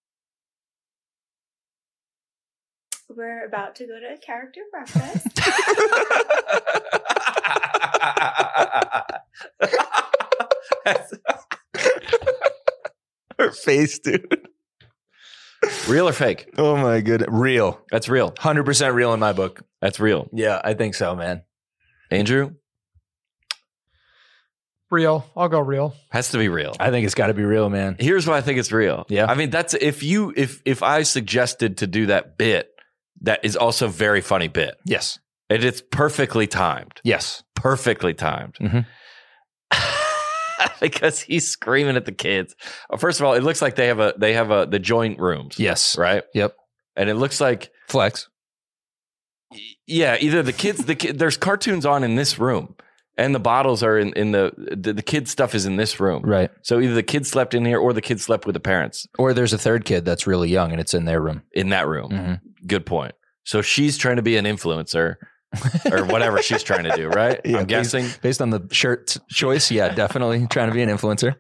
We're about to go to a character breakfast. Her face, dude. Real or fake? Oh my goodness. Real. That's real. 100% real in my book. That's real. Yeah, I think so, man. Andrew? Real. I'll go real. Has to be real. I think it's got to be real, man. Here's why I think it's real. Yeah. I mean, that's if I suggested to do that bit, that is also a very funny bit. Yes. It's perfectly timed. Yes. Perfectly timed. Because he's screaming at the kids. First of all, it looks like they have the joint rooms. Yes. Right? Yep. And it looks like flex. Yeah, either the kids, there's cartoons on in this room. And the bottles are in the kids' stuff is in this room. Right. So either the kids slept in here or the kids slept with the parents. Or there's a third kid that's really young and it's in their room. In that room. Good point. So she's trying to be an influencer or whatever she's trying to do, right? Yeah, I'm guessing. Based on the shirt choice, yeah, definitely trying to be an influencer.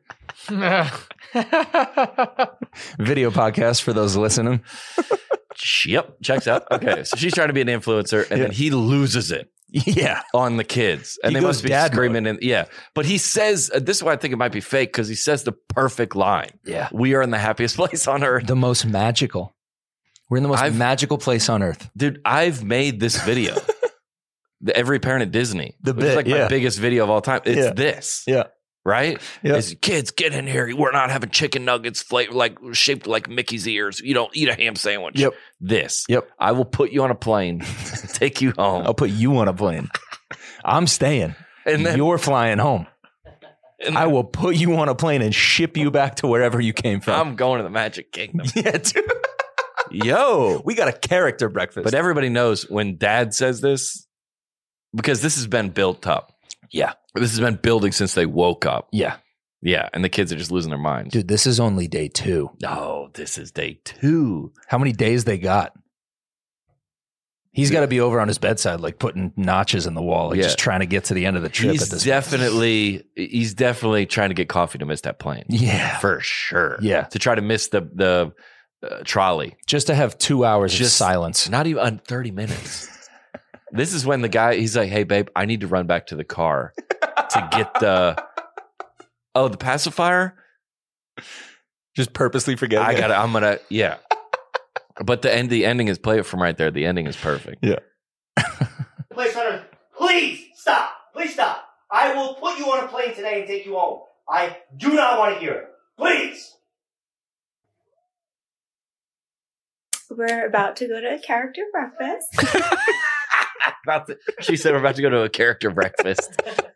Video podcast for those listening. Yep, checks out. Okay, so she's trying to be an influencer and then he loses it. Yeah, on the kids, and they must be screaming. And but he says this is why I think it might be fake because he says the perfect line. Yeah, we are in the happiest place on earth, the most magical. We're in the most magical place on earth, dude. I've made this video. Every parent at Disney, it's like my biggest video of all time. It's this, right? Yeah, it's, kids, get in here. We're not having chicken nuggets shaped like Mickey's ears. You don't eat a ham sandwich. Yep. This. Yep. I will put you on a plane, take you home. I'll put you on a plane. I'm staying, and then you're flying home. And I will put you on a plane and ship you back to wherever you came from. I'm going to the Magic Kingdom. Yeah, dude. Yo, we got a character breakfast. But everybody knows when Dad says this because this has been built up. Yeah. This has been building since they woke up. Yeah. Yeah. And the kids are just losing their minds. Dude, this is only day 2. No, this is day 2. How many days they got? He's got to be over on his bedside, like putting notches in the wall, like just trying to get to the end of the trip. He's definitely trying to get coffee to miss that plane. Yeah. For sure. Yeah. To try to miss the trolley. Just to have 2 hours of silence. Not even 30 minutes. This is when the guy, he's like, hey, babe, I need to run back to the car to get the pacifier? Just purposely forgetting But the ending is, play it from right there. The ending is perfect. Yeah. Place on earth. Please stop. Please stop. I will put you on a plane today and take you home. I do not want to hear it. Please. We're about to go to a character breakfast. She said we're about to go to a character breakfast.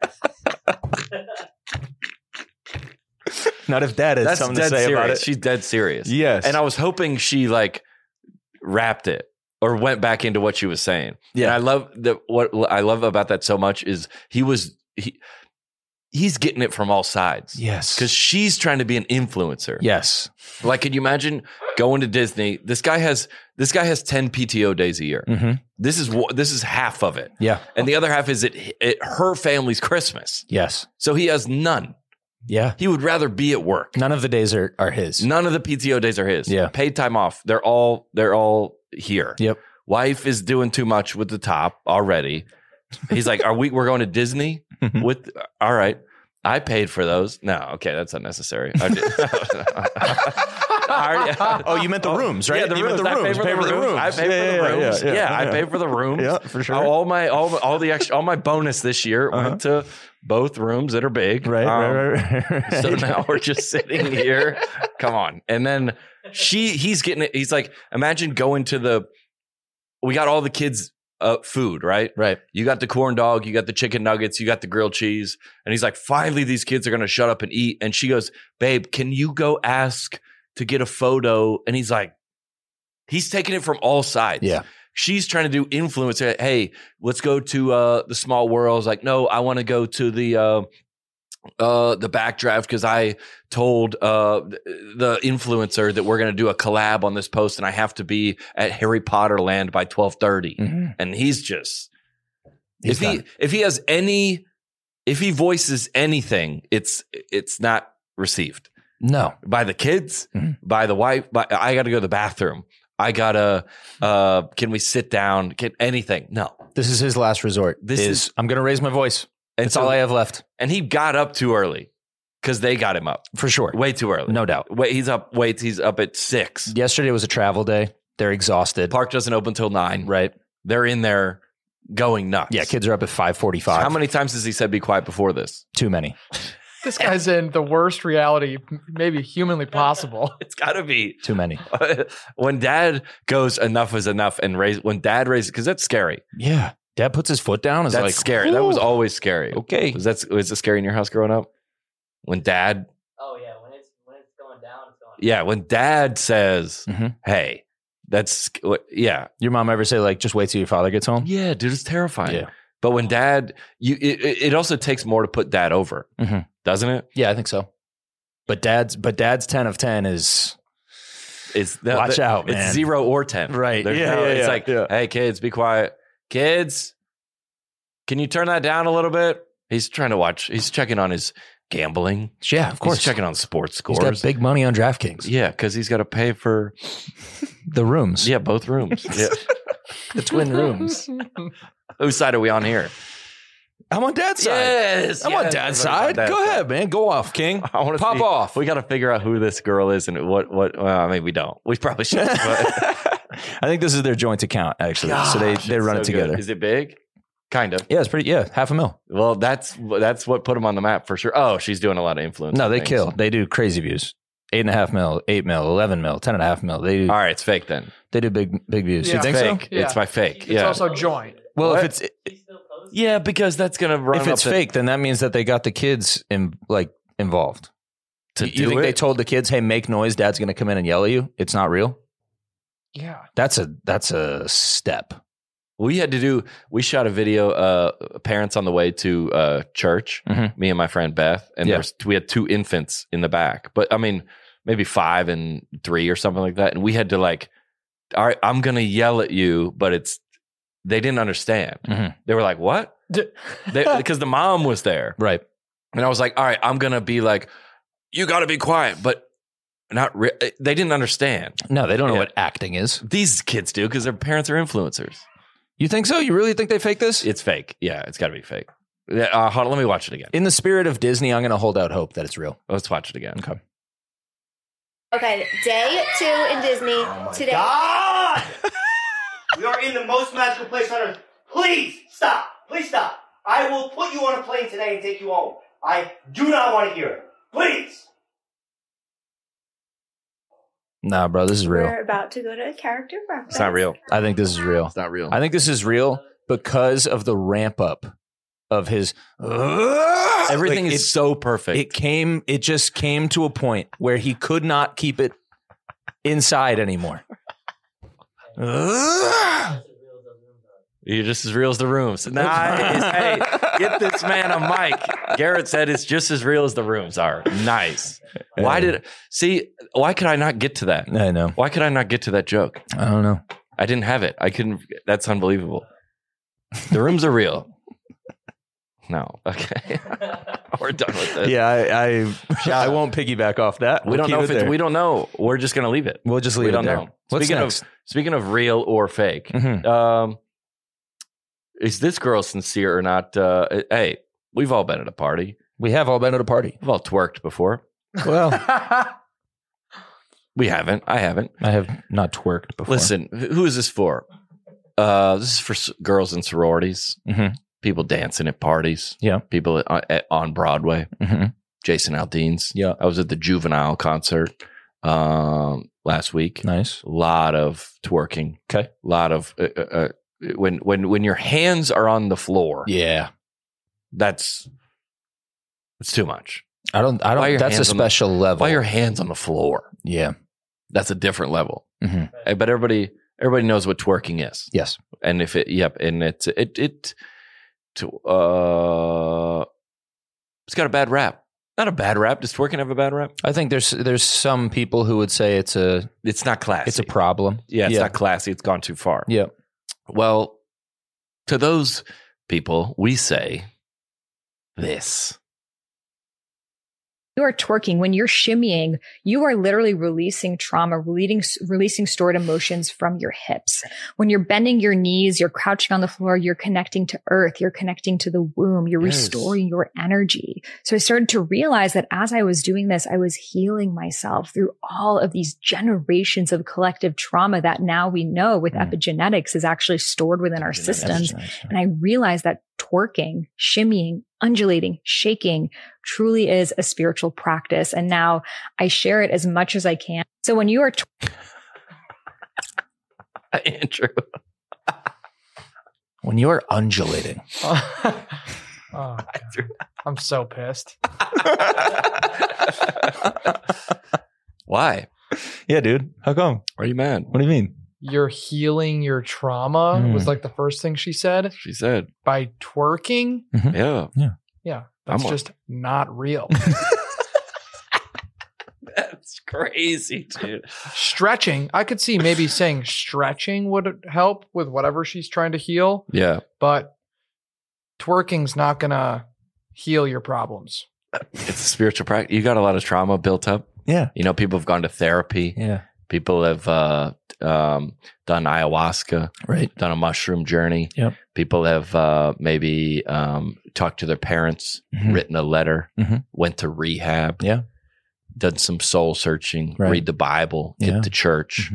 Not if Dad has something to say serious. about it. She's dead serious. Yes. And I was hoping she wrapped it or went back into what she was saying. Yeah. And what I love about that so much is he's getting it from all sides. Yes. Because she's trying to be an influencer. Yes. Like, can you imagine going to Disney? This guy has 10 PTO days a year. Mm-hmm. This is half of it. Yeah. And the other half is her family's Christmas. Yes. So he has none. Yeah. He would rather be at work. None of the days are his. None of the PTO days are his. Yeah. Paid time off. They're all here. Yep. Wife is doing too much with the top already. He's like, we're going to Disney with, all right. I paid for those. No, okay, that's unnecessary. No, Oh, you meant the rooms, right? Yeah, the you rooms. meant the rooms. I pay for the rooms. I pay for the rooms. Yeah, I pay for the rooms. Yeah, for sure. All my bonus this year went to both rooms that are big. Right. So now we're just sitting here. Come on. And then he's getting it. He's like, imagine going to we got all the kids food, right? Right. You got the corn dog, you got the chicken nuggets, you got the grilled cheese. And he's like, finally, these kids are going to shut up and eat. And she goes, babe, can you go ask to get a photo? And he's like, he's taking it from all sides. Yeah. She's trying to do influence. Hey, let's go to the Small Worlds. Like, no, I want to go to the Backdraft because I told the influencer that we're going to do a collab on this post and I have to be at Harry Potter Land by 12:30. Mm-hmm. And he's just if he voices anything, it's not received. No. By the kids, by the wife, I got to go to the bathroom. I gotta, can we sit down? Anything. No. This is his last resort. I'm going to raise my voice. That's all I have left. And he got up too early because they got him up. For sure. Way too early. No doubt. He's up at 6. Yesterday was a travel day. They're exhausted. Park doesn't open till 9. Right. They're in there going nuts. Yeah, kids are up at 5:45. How many times has he said be quiet before this? Too many. This guy's in the worst reality maybe humanly possible. It's got to be. Too many. When dad goes enough is enough and when dad raises, because that's scary. Yeah. Dad puts his foot down. That's like scary. That was always scary. Okay. Was it scary in your house growing up? When dad? Oh yeah, when it's going down, it's going down. Yeah, when dad says, "Hey, that's yeah." Your mom ever say like, "Just wait till your father gets home"? Yeah, dude, it's terrifying. Yeah. But when dad, it also takes more to put dad over, doesn't it? Yeah, I think so. But dad's 10 of 10 is watch out, man. It's 0 or 10, right? It's like, hey, kids, be quiet. Kids, can you turn that down a little bit? He's trying to watch. He's checking on his gambling. Yeah, of course. He's checking on sports scores. He's got big money on DraftKings. Yeah, because he's got to pay for the rooms. Yeah, both rooms. Yeah. The twin rooms. Whose side are we on here? I'm on dad's side. Yes, I'm on dad's side. Go ahead, man. Go off, King. I want to pop off. We got to figure out who this girl is and what. Well, maybe we don't. We probably should. But. I think this is their joint account, actually. Gosh, so they run it together. Good. Is it big? Kind of. Yeah, it's pretty. Yeah, $500,000. Well, that's what put them on the map for sure. Oh, she's doing a lot of influence. No, they kill. They do crazy views. $8.5 million, $8 million, $11 million, $10.5 million. They do. All right, it's fake then. They do big views. Yeah. You think fake. so? Yeah. It's my fake. It's also joint. Well, what? if it's yeah, because that's gonna run. If it's fake, then that means that they got the kids involved. You think they told the kids, "Hey, make noise. Dad's gonna come in and yell at you." It's not real. Yeah, that's a step. We shot a video, parents on the way to church, me and my friend Beth, and we had 2 infants in the back, but I mean, maybe 5 and 3 or something like that. And we had to all right, I'm going to yell at you, but they didn't understand. They were like, what? Because the mom was there. Right. And I was like, all right, I'm going to be like, you got to be quiet, but they didn't understand. No, they don't know what acting is. These kids do because their parents are influencers. You think so? You really think they fake this? It's fake. Yeah, it's got to be fake. Hold on, let me watch it again. In the spirit of Disney, I'm going to hold out hope that it's real. Let's watch it again. Okay, day 2 in Disney. Today. God! We are in the most magical place on earth. Please stop. Please stop. I will put you on a plane today and take you home. I do not want to hear it. Please. Nah, bro, this is real. We're about to go to a character breakfast. It's not real. I think this is real. It's not real. I think this is real because of the ramp up of his. Everything is so perfect. It just came to a point where he could not keep it inside anymore. You're just as real as the rooms. Nice. Hey, get this man a mic. Garrett said it's just as real as the rooms are. Nice. Why could I not get to that? I know. Why could I not get to that joke? I don't know. I didn't have it. I couldn't. That's unbelievable. The rooms are real. No. Okay. We're done with this. Yeah, I won't piggyback off that. We don't know we don't know. We're just going to leave it. We'll just leave it there. Know. Speaking of real or fake, is this girl sincere or not? Hey, we've all been at a party. We have all been at a party. We've all twerked before. Well, We haven't. I haven't. I have not twerked before. Listen, who is this for? This is for girls in sororities. Mm-hmm. People dancing at parties. Yeah. People on Broadway. Mm-hmm. Jason Aldean's. Yeah. I was at the Juvenile concert last week. Nice. A lot of twerking. Okay. A lot of when your hands are on the floor. Yeah. It's too much. I don't. That's a special level. Why your hands on the floor? Yeah. That's a different level. Mm-hmm. But everybody knows what twerking is. Yes. And if and it's got a bad rap. Not a bad rap. Does twerking have a bad rap? I think there's some people who would say it's not classy. It's a problem. Yeah, it's not classy. It's gone too far. Yeah. Well, to those people, we say this. You are twerking, when you're shimmying, you are literally releasing trauma, releasing stored emotions from your hips. When you're bending your knees, you're crouching on the floor, you're connecting to earth, you're connecting to the womb, you're restoring your energy. So I started to realize that as I was doing this, I was healing myself through all of these generations of collective trauma that now we know with epigenetics is actually stored within our systems. And I realized that twerking, shimmying, undulating, shaking truly is a spiritual practice. And now I share it as much as I can. So when you are Andrew, when you are undulating, I'm so pissed. Why? Yeah, dude. How come? Why are you mad? What do you mean? You're healing your trauma was like the first thing she said. She said by twerking. Mm-hmm. Yeah. That's just not real. That's crazy, dude. Stretching. I could see maybe saying stretching would help with whatever she's trying to heal. Yeah. But twerking's not going to heal your problems. It's a spiritual practice. You got a lot of trauma built up. Yeah. You know, people have gone to therapy. Yeah. People have done ayahuasca, right? Done a mushroom journey. Yep. People have maybe talked to their parents, written a letter, went to rehab, done some soul searching, read the Bible, get to church.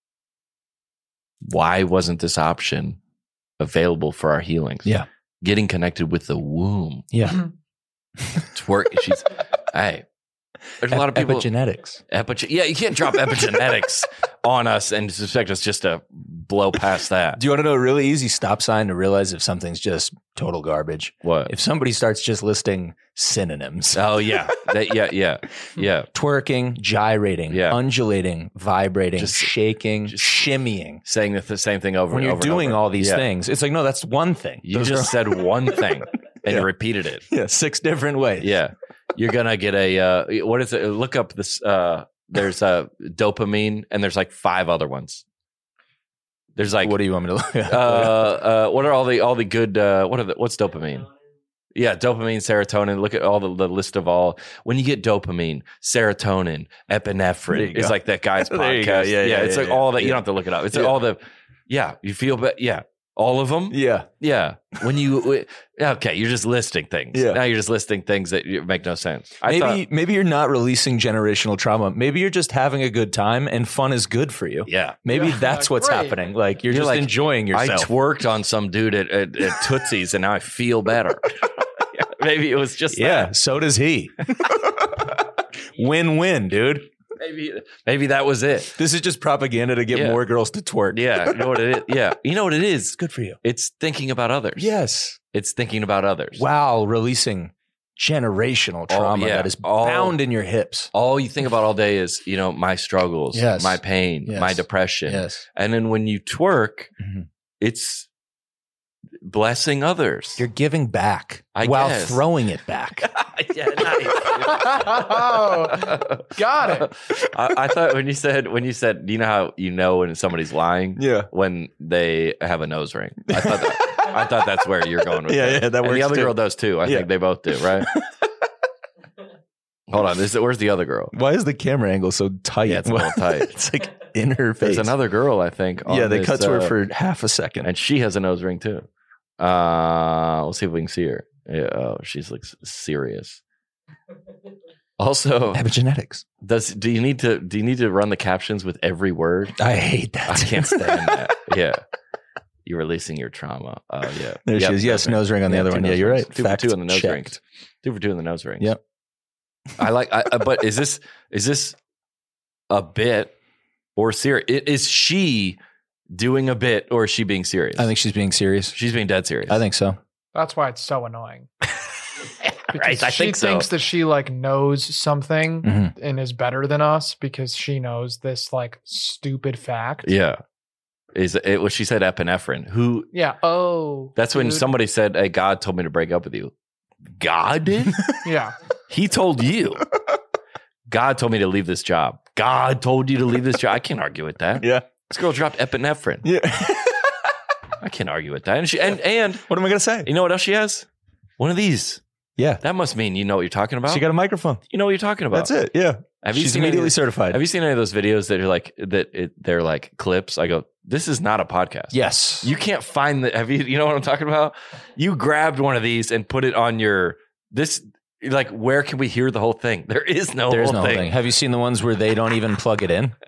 Why wasn't this option available for our healings? Yeah. Getting connected with the womb. Yeah. She's, hey. There's a lot of people. Epigenetics. Yeah, you can't drop epigenetics on us and expect us just to blow past that. Do you want to know a really easy stop sign to realize if something's just total garbage? What? If somebody starts just listing synonyms. Oh, yeah. Yeah. Twerking, gyrating, undulating, vibrating, shaking, shimmying. Saying the same thing over and over. When you're doing all these things, it's like, no, that's one thing. You just said one thing and you repeated it. Yeah, 6 different ways. Yeah. You're going to get a, what is it? Look up this, there's a dopamine and there's like 5 other ones. There's like, what do you want me to look at? What are all the good, what's dopamine? Yeah. Dopamine, serotonin. Look at all the list of all, when you get dopamine, serotonin, epinephrine, it's like that guy's podcast. Yeah. It's like all that. You don't have to look it up. It's like all the, you feel better. Yeah. All of them? Yeah. When you, okay, you're just listing things. Yeah. Now you're just listing things that make no sense. Maybe you're not releasing generational trauma. Maybe you're just having a good time and fun is good for you. Yeah. Maybe that's what's happening. Like you're just like, enjoying yourself. I twerked on some dude at Tootsie's and now I feel better. Maybe it was just that. So does he. Win-win, dude. Maybe that was it. This is just propaganda to get more girls to twerk. Yeah. You know what it is? Yeah. You know what it is? It's good for you. It's thinking about others. Yes. It's thinking about others. While releasing generational trauma that is bound in your hips. All you think about all day is, my struggles, my pain, my depression. Yes. And then when you twerk, it's blessing others. You're giving back while throwing it back. Yeah, nice. Got it. I thought when you said, do you know how you know when somebody's lying? Yeah. When they have a nose ring. I thought that's where you're going with it. Yeah, that works. And the other too. girl does too. I think they both do, right? Hold on. Where's the other girl? Why is the camera angle so tight? Yeah, it's a little tight. It's like in her face. There's another girl, I think. They cut to her for half a second. And she has a nose ring too. We'll see if we can see her. Yeah, she looks serious. Also, epigenetics. Do you need to run the captions with every word? I hate that. I can't stand that. Yeah. You're releasing your trauma. Oh, yeah. There she is. Yes, nose ring on the other one. Yeah, you're right. 2 for 2 on the nose ring. 2 for 2 on the nose ring. Yep. But is this a bit or serious? Is she doing a bit or is she being serious? I think she's being serious. She's being dead serious. I think so. That's why it's so annoying. Right, I she think so. thinks that she like knows something Mm-hmm. and is better than us because she knows this like stupid fact. Yeah. Is it what she said epinephrine? Who? Yeah. Oh. That's when dude. somebody said, "Hey, God told me to break up with you." God did? Yeah. He told you. God told me to leave this job. God told you to leave this job. I can't argue with that. Yeah. This girl dropped epinephrine. Yeah. I can't argue with that. And and what am I gonna say? You know what else she has? One of these. Yeah. That must mean you know what you're talking about. She got a microphone. You know what you're talking about. That's it. Yeah. She's immediately certified. Have you seen any of those videos that are like they're like clips? I go, this is not a podcast. Yes. You can't find the. Have you know what I'm talking about? You grabbed one of these and put it on your this. Like, where can we hear the whole thing? There's no whole thing. Have you seen the ones where they don't even plug it in?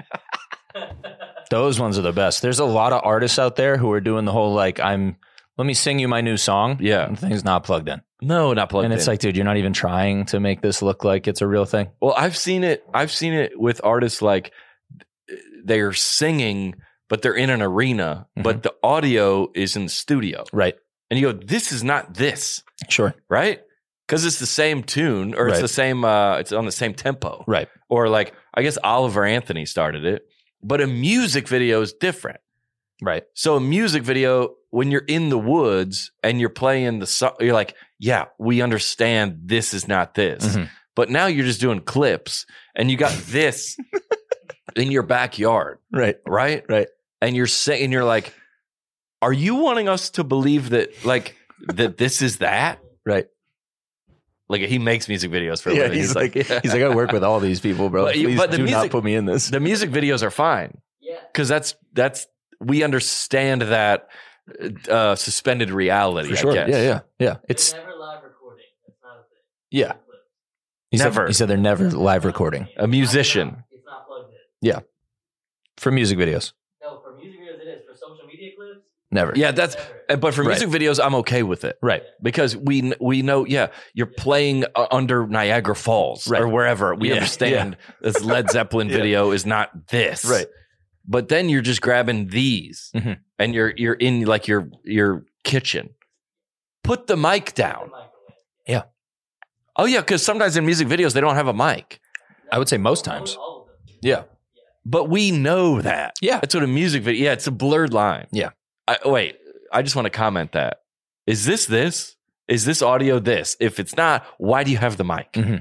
Those ones are the best. There's a lot of artists out there who are doing the whole like, let me sing you my new song. Yeah. And the thing's not plugged in. No, not plugged in. And it's like, dude, you're not even trying to make this look like it's a real thing. Well, I've seen it with artists like they're singing, but they're in an arena, but the audio is in the studio. Right. And you go, this is not this. Sure. Right? Because it's the same tune or it's the same, it's on the same tempo. Right. Or like, I guess Oliver Anthony started it, but a music video is different. Right. So a music video, when you're in the woods and you're playing the song, you're like, yeah, we understand this is not this. Mm-hmm. But now you're just doing clips and you got this in your backyard. Right. Right? Right. And you're saying, you're like, are you wanting us to believe that like that this is that? Right. Like he makes music videos for a Yeah, living. he's like, I work with all these people, bro. Please do not put me in this. The music videos are fine. Yeah. Because that's we understand that suspended reality. For sure. I guess. Yeah. It's never live recording. That's not a thing. Yeah. He said they're never live recording. A musician. It's not plugged in. Yeah. For music videos. No, for music videos it is. For social media clips, Never. Yeah, but for music videos, I'm okay with it. Right. Because we know, you're playing under Niagara Falls or wherever. We understand this Led Zeppelin video is not this. Right. But then you're just grabbing these and you're in like your kitchen. Put the mic down. Yeah. Oh yeah, because sometimes in music videos they don't have a mic. I would say most times. Yeah. But we know that. Yeah. That's what a music video. Yeah, it's a blurred line. Yeah. I just want to comment that. Is this? Is this audio this? If it's not, why do you have the mic? Mm-hmm.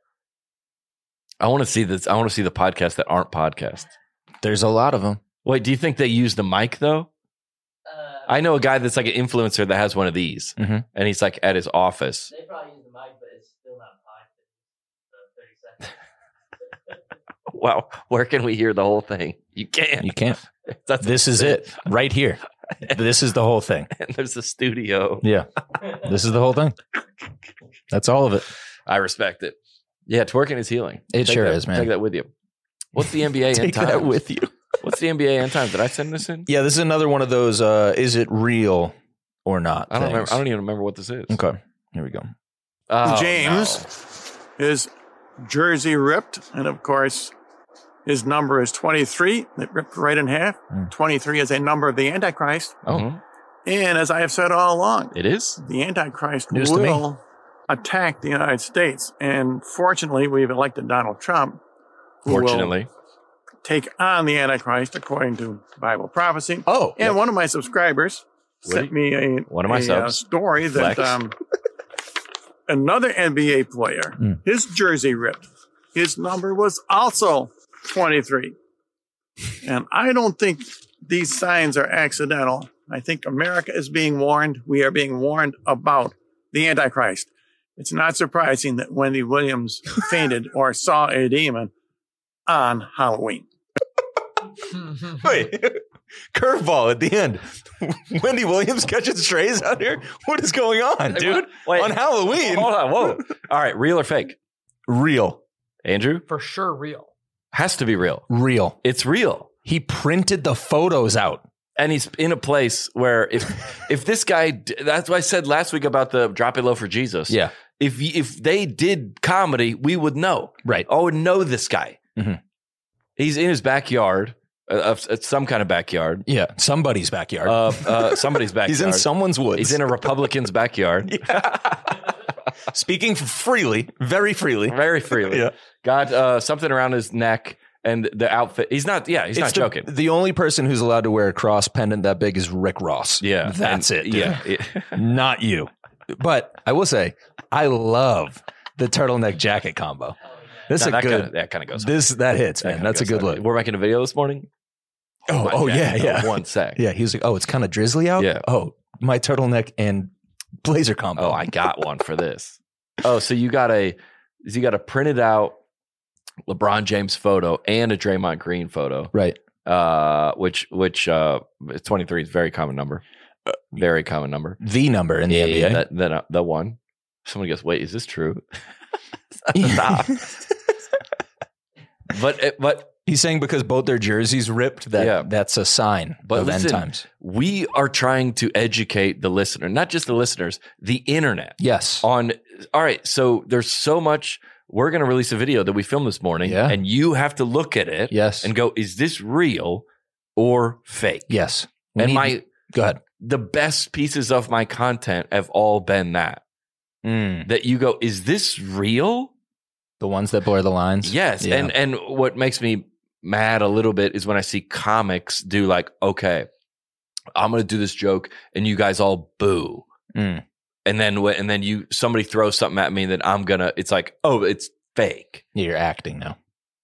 I want to see this. I want to see the podcasts that aren't podcasts. There's a lot of them. Wait, do you think they use the mic though? I know a guy that's like an influencer that has one of these, and he's like at his office. they probably use the mic, but it's still not 5 to 30 seconds. Wow, where can we hear the whole thing? You can't. You can't. This is it right here. This is the whole thing. And there's a studio. Yeah. This is the whole thing. That's all of it. I respect it. Yeah, twerking is healing. It sure is, man. Take that with you. What's the NBA end Take times? that with you. What's the NBA end times? Did I send this in? Yeah, this is another one of those, is it real or not? I don't remember. I don't even remember what this is. Okay. Here we go. Oh, James is jersey ripped. And of course, his number is 23. It ripped right in half. 23 is a number of the Antichrist. Oh. And as I have said all along, It is? the Antichrist News to me. will attack the United States. And fortunately, we've elected Donald Trump, who Fortunately. will take on the Antichrist according to Bible prophecy. Oh. And one of my subscribers sent me One of my subs. story that another NBA player, his jersey ripped. His number was also 23. And I don't think these signs are accidental. I think America is being warned. We are being warned about the Antichrist. It's not surprising that Wendy Williams fainted or saw a demon on Halloween. Wait, curveball at the end. Wendy Williams catching strays out here? What is going on, dude? Wait. On Halloween? Hold on, whoa. All right, real or fake? Real. Andrew? For sure, real. Has to be real. Real. It's real. He printed the photos out. And he's in a place where if this guy, that's what I said last week about the Drop It Low for Jesus. Yeah. If they did comedy, we would know. Right. I would know this guy. Mm-hmm. He's in his backyard, some kind of backyard. Yeah. Somebody's backyard. Somebody's backyard. He's in someone's woods. He's in a Republican's backyard. Speaking freely, very freely. Very freely. Yeah. Got something around his neck. And the outfit, he's not joking. The only person who's allowed to wear a cross pendant that big is Rick Ross. Yeah. That's it. Dude. Yeah. Not you. But I will say, I love the turtleneck jacket combo. This is good. That kind of goes. That hits, man. That's a good look. We're making a video this morning. Yeah. 1 sec. Yeah. He was like, oh, it's kind of drizzly out. Yeah. Oh, my turtleneck and blazer combo. Oh, I got one for this. Oh, so you got a printed out LeBron James photo and a Draymond Green photo, right? Which 23 is a very common number, very common number. The number in the NBA. Yeah, the one. Someone goes, "Wait, is this true?" But he's saying because both their jerseys ripped, that's a sign of end times. We are trying to educate the listener, not just the listeners, the internet. Yes. All right. So there's so much. We're going to release a video that we filmed this morning, and you have to look at it and go, is this real or fake? Yes. Go ahead. The best pieces of my content have all been that. That you go, is this real? The ones that blur the lines? Yes. Yeah. And what makes me mad a little bit is when I see comics do like, okay, I'm going to do this joke and you guys all boo. And then somebody throws something at me that it's like, oh, it's fake. You're acting now.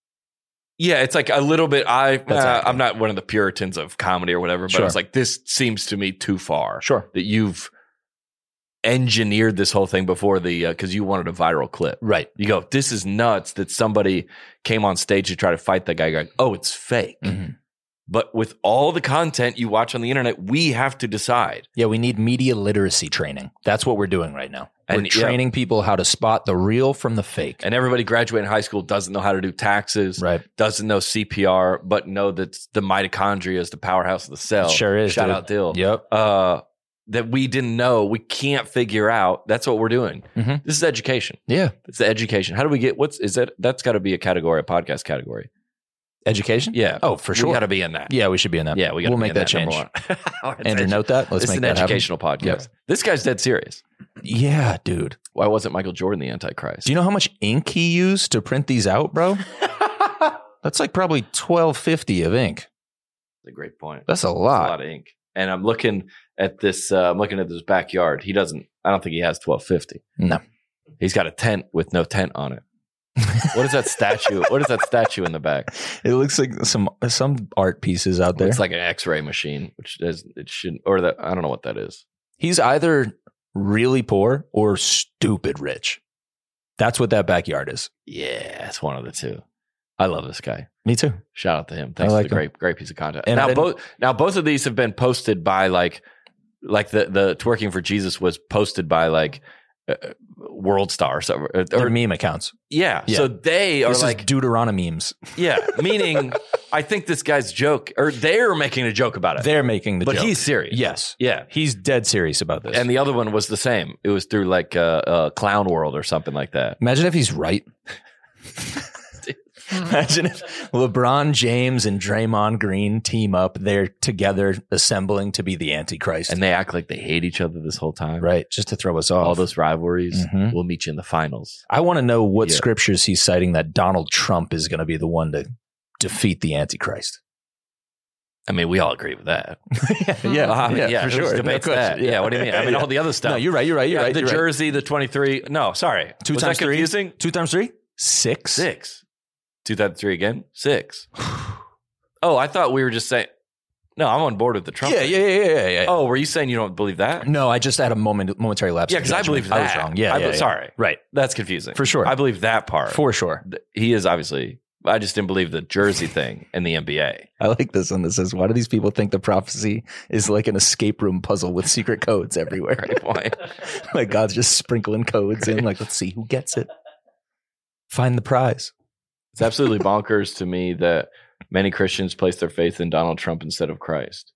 Yeah, it's like a little bit. I'm not one of the Puritans of comedy or whatever, but it's like, this seems to me too far. Sure. That you've engineered this whole thing before because you wanted a viral clip. Right. You go, this is nuts that somebody came on stage to try to fight the guy. You're like, oh, it's fake. Mm-hmm. But with all the content you watch on the internet, we have to decide. Yeah, we need media literacy training. That's what we're doing right now. We're training people how to spot the real from the fake. And everybody graduating high school doesn't know how to do taxes, right? Doesn't know CPR, but know that the mitochondria is the powerhouse of the cell. It sure is. Shout out Dill. Yep. That we didn't know, we can't figure out. That's what we're doing. Mm-hmm. This is education. Yeah. It's the education. How do we get, that's got to be a category, a podcast category. Education? Yeah. Oh, for sure. We got to be in that. Yeah, we should be in that. Yeah, we'll make that change. Andrew, note that. Let's make that happen. It's an educational podcast. Yep. This guy's dead serious. Yeah, dude. Why wasn't Michael Jordan the Antichrist? Do you know how much ink he used to print these out, bro? That's like probably $12.50 of ink. That's a great point. That's a lot. That's a lot of ink. And I'm looking at this. I'm looking at this backyard. I don't think he has $12.50. No. He's got a tent with no tent on it. What is that statue? What is that statue in the back? It looks like some art pieces out there. It's like an X-ray machine, which I don't know what that is. He's either really poor or stupid rich. That's what that backyard is. Yeah, it's one of the two. I love this guy. Me too. Shout out to him. Thanks for the great piece of content. And now both of these have been posted by like the Twerking for Jesus was posted by like World Star or something. Or meme accounts. Yeah. So they are like Deuteronomy memes. Yeah. Meaning I think this guy's joke, or they're making a joke about it. They're making the joke. But he's serious. Yes. Yeah. He's dead serious about this. And the other one was the same. It was through like Clown World or something like that. Imagine if he's right. Imagine if LeBron James and Draymond Green team up. They're together assembling to be the Antichrist. And they act like they hate each other this whole time. Right. Just to throw us off. All those rivalries. Mm-hmm. We'll meet you in the finals. I want to know what scriptures he's citing that Donald Trump is going to be the one to defeat the Antichrist. I mean, we all agree with that. Yeah, for sure. Debates that. Yeah, what do you mean? I mean, all the other stuff. No, you're right. The jersey, the 23. No, sorry. 2 times 3. Confusing? 2 times 3? 6. 2 times 3 again? 6. Oh, I thought we were just saying. No, I'm on board with the Trump. Yeah. Oh, were you saying you don't believe that? No, I just had a momentary lapse. Yeah, because I believe that. I was wrong. Yeah. Sorry. Right. That's confusing. For sure. I believe that part. For sure. He is obviously. I just didn't believe the jersey thing in the NBA. I like this one that says, why do these people think the prophecy is like an escape room puzzle with secret codes everywhere? Great point. Like God's just sprinkling codes in, like, let's see who gets it. Find the prize. It's absolutely bonkers to me that many Christians place their faith in Donald Trump instead of Christ.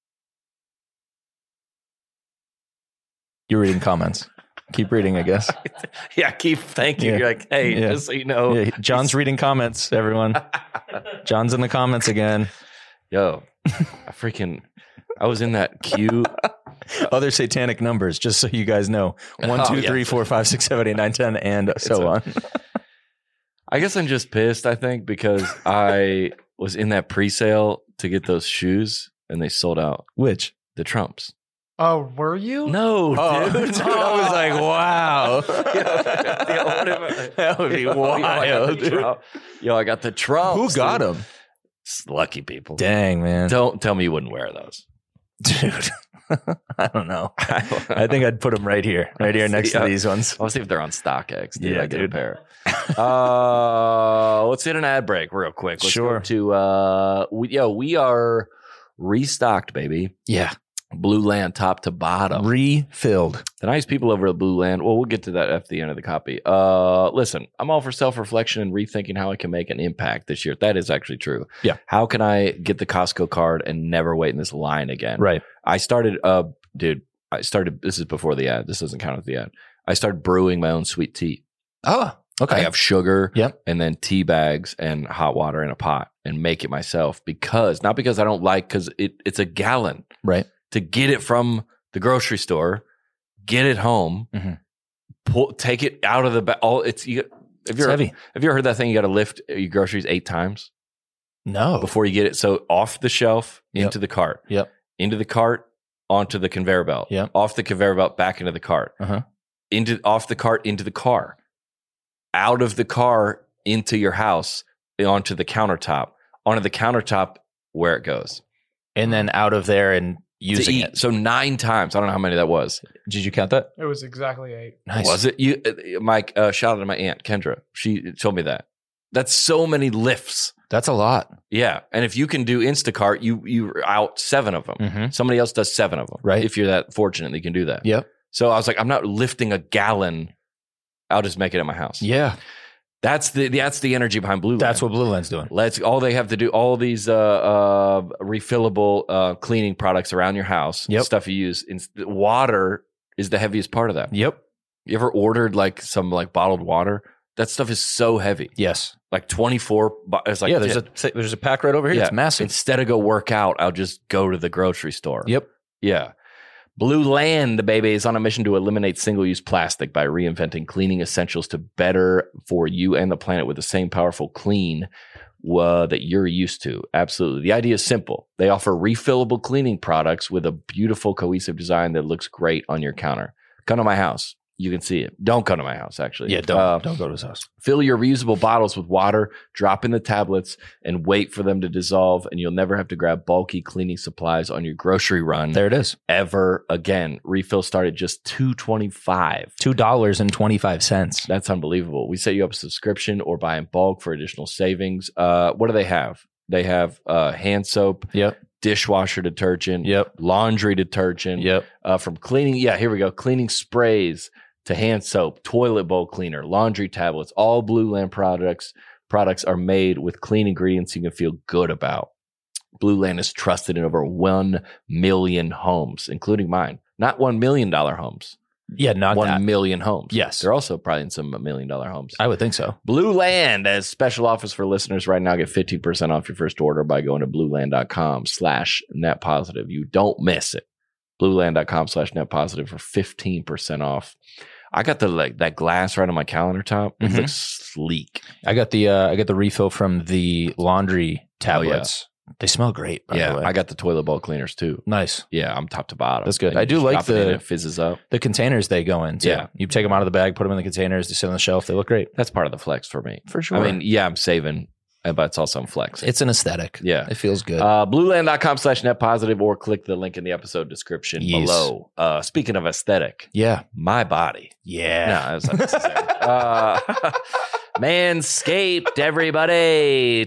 You're reading comments. Keep reading, I guess. Yeah, thank you. Yeah. You're like, hey, just so you know. Yeah, John's reading comments, everyone. John's in the comments again. Yo, I was in that queue. Other satanic numbers, just so you guys know. 1, 2, 3, 4, 5, 6, 7, 8, 9, 10, and so on. I guess I'm just pissed, I think, because I was in that pre-sale to get those shoes, and they sold out. Which? The Trumps. Oh, were you? No, dude. I was like, wow. That would be wild, dude. Yo, I got the Trumps. Who got them? Lucky people. Dang, man. Don't tell me you wouldn't wear those. Dude. I don't know. I think I'd put them right here next to these ones. I'll see if they're on StockX. Dude, yeah, I get dude. a pair. Let's hit an ad break real quick. Let's sure. Go to we are restocked, baby. Yeah. Blue Land top to bottom. Refilled. The nice people over at Blue Land. Well, we'll get to that at the end of the copy. Listen, I'm all for self-reflection and rethinking how I can make an impact this year. That is actually true. Yeah. How can I get the Costco card and never wait in this line again? Right. I started, this is before the ad. This doesn't count as the ad. I started brewing my own sweet tea. Oh, okay. I have sugar yep. and then tea bags and hot water in a pot and make it myself not because I don't like, because it's a gallon. Right. To get it from the grocery store, get it home, take it out of the bag. It's heavy. Have you ever heard that thing? You got to lift your groceries 8 times. No. Before you get it. So off the shelf, into the cart. Yep. Into the cart, onto the conveyor belt. Yep. Off the conveyor belt, back into the cart. Off the cart, into the car. Out of the car, into your house, onto the countertop. Onto the countertop, where it goes. And then out of there and using it. So 9 times. I don't know how many that was. Did you count that? It was exactly 8. Nice. Was it? Mike, shout out to my aunt, Kendra. She told me that. That's so many lifts. That's a lot. Yeah. And if you can do Instacart, you out 7 of them. Somebody else does 7 of them. Right. If you're that fortunate, you can do that. Yep. So I was like, I'm not lifting a gallon. I'll just make it at my house. Yeah. That's the energy behind Blue Land. That's what Blue Land's doing. All they have to do, all these refillable cleaning products around your house, stuff you use. Water is the heaviest part of that. Yep. You ever ordered some bottled water? That stuff is so heavy. Yes. Like 24. It's like, there's a pack right over here. Yeah. It's massive. Instead of go work out, I'll just go to the grocery store. Yep. Yeah. Blue Land, baby, is on a mission to eliminate single-use plastic by reinventing cleaning essentials to better for you and the planet with the same powerful clean that you're used to. Absolutely. The idea is simple. They offer refillable cleaning products with a beautiful, cohesive design that looks great on your counter. Come to my house. You can see it. Don't come to my house, actually. Yeah, don't go to his house. Fill your reusable bottles with water, drop in the tablets, and wait for them to dissolve, and you'll never have to grab bulky cleaning supplies on your grocery run. There it is. Ever again. Refills start at just $2.25. $2.25. That's unbelievable. We set you up a subscription or buy in bulk for additional savings. What do they have? They have hand soap. Yep. Dishwasher detergent. Yep. Laundry detergent. Yep. From cleaning. Yeah, here we go. Cleaning sprays to hand soap, toilet bowl cleaner, laundry tablets. All Blue Land products are made with clean ingredients you can feel good about. Blue Land is trusted in over 1 million homes, including mine. Not $1 million homes. Yeah, not 1 million homes. Yes. They're also probably in some $1 million homes. I would think so. Blue Land, as special offers for listeners right now, get 15% off your first order by going to blueland.com/netpositive. You don't miss it. Blueland.com/netpositive for 15% off. I got that glass right on my calendar top. It looks sleek. I got the refill from the laundry tablets. They smell great, by the way. I got the toilet bowl cleaners too. Nice. Yeah, I'm top to bottom. That's good. I do like it fizzes up. The containers they go in too. Yeah. You take them out of the bag, put them in the containers, they sit on the shelf. They look great. That's part of the flex for me. For sure. I mean, yeah, I'm saving, but it's also I'm flexing. It's an aesthetic. Yeah. It feels good. Blueland.com/netpositive or click the link in the episode description below. Speaking of aesthetic. Yeah. My body. Yeah. No, that's not necessary. Manscaped, everybody.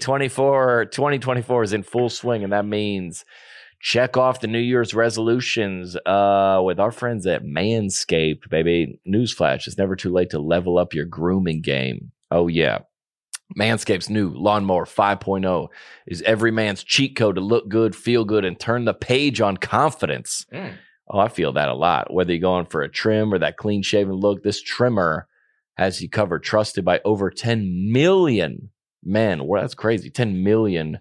2024 is in full swing, and that means check off the New Year's resolutions with our friends at Manscaped, baby. Newsflash, it's never too late to level up your grooming game. Oh, yeah. Manscaped's new Lawnmower 5.0 is every man's cheat code to look good, feel good, and turn the page on confidence. Oh, I feel that a lot. Whether you're going for a trim or that clean-shaven look, this trimmer has you covered, trusted by over 10 million men. Well, that's crazy. 10 million.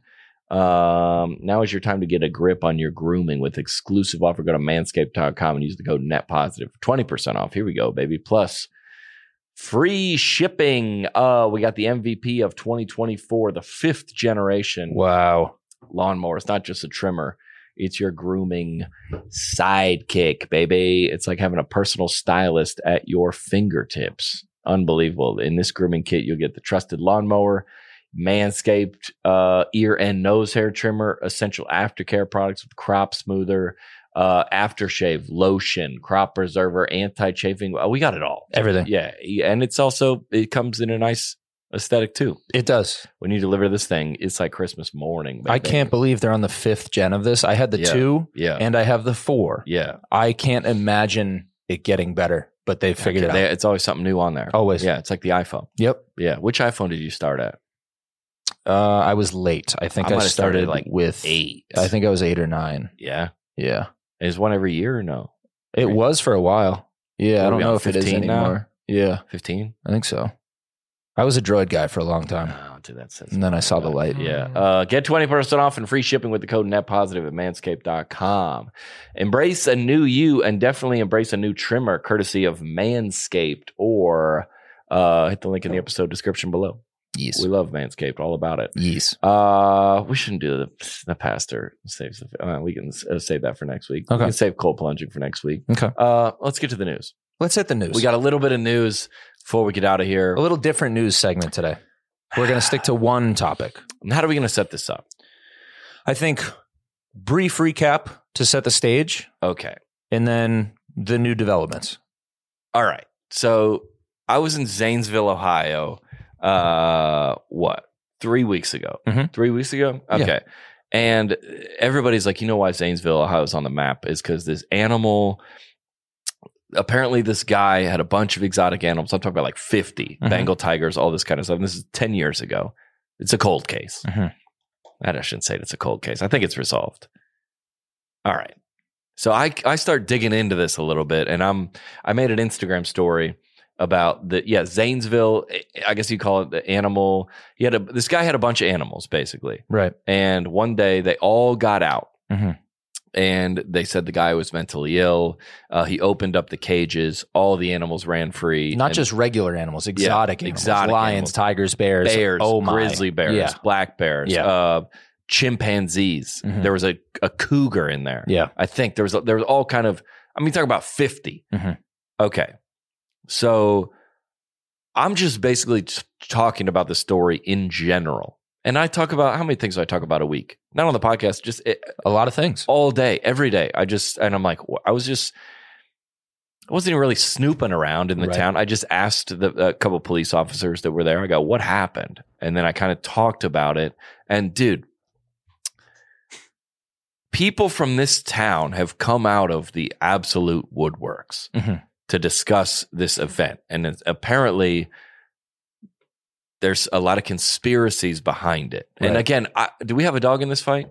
Now is your time to get a grip on your grooming with exclusive offer. Go to manscaped.com and use the code NETPOSITIVE for 20% off. Here we go, baby. Plus free shipping. We got the MVP of 2024, the 5th generation. Wow. Lawnmower. It's not just a trimmer. It's your grooming sidekick, baby. It's like having a personal stylist at your fingertips. Unbelievable. In this grooming kit, you'll get the trusted lawnmower, Manscaped ear and nose hair trimmer, essential aftercare products with crop smoother, aftershave, lotion, crop preserver, anti-chafing. We got it all. Everything. Yeah. And it's also, it comes in a nice aesthetic too. It does. When you deliver this thing, it's like Christmas morning. I can't believe they're on the 5th gen of this. I had the 2 and I have the 4. Yeah. I can't imagine it getting better, but they figured it out. It's always something new on there. Always. Yeah. It's like the iPhone. Yep. Yeah. Which iPhone did you start at? I was late. I think I started like with 8. I think I was 8 or 9. Yeah. Yeah. Is one every year or no? It was for a while. Yeah. I don't know if it is anymore. Yeah. 15? I think so. I was a Droid guy for a long time. Oh, dude, that's and then I saw the light. Yeah. Get 20% off and free shipping with the code NETPOSITIVE at manscaped.com. Embrace a new you and definitely embrace a new trimmer courtesy of Manscaped, or hit the link in the episode description below. Yes. We love Manscaped, all about it. Yes. We shouldn't do the pastor saves. We can save that for next week. Okay. We can save cold plunging for next week. Okay. Let's get to the news. Let's hit the news. We got a little bit of news before we get out of here. A little different news segment today. We're going to stick to one topic. And how are we going to set this up? I think brief recap to set the stage. Okay. And then the new developments. All right. So I was in Zanesville, Ohio. 3 weeks ago? 3 weeks ago? Okay. Yeah. And everybody's like, you know why Zanesville, Ohio is on the map is because this animal, apparently this guy had a bunch of exotic animals. I'm talking about like 50 Bengal tigers, all this kind of stuff. And this is 10 years ago. It's a cold case. I shouldn't say it's a cold case. I think it's resolved. All right. So I start digging into this a little bit, and I made an Instagram story about Zanesville. I guess you call it the animal. This guy had a bunch of animals basically, right? And one day they all got out, and they said the guy was mentally ill. He opened up the cages. All the animals ran free. Not just regular animals, exotic animals. Exotic lions, animals. tigers, bears, grizzly bears, black bears, chimpanzees. There was a cougar in there. Yeah, I think there was all kind of. I mean, talk about 50. Okay. So I'm just basically talking about the story in general. And I talk about, how many things do I talk about a week? Not on the podcast, just a lot of things. All day, every day. And I'm like, I wasn't even really snooping around in the town. I just asked a couple of police officers that were there. I go, what happened? And then I kind of talked about it. And dude, people from this town have come out of the absolute woodworks to discuss this event. And apparently there's a lot of conspiracies behind it. Right. And again, do we have a dog in this fight?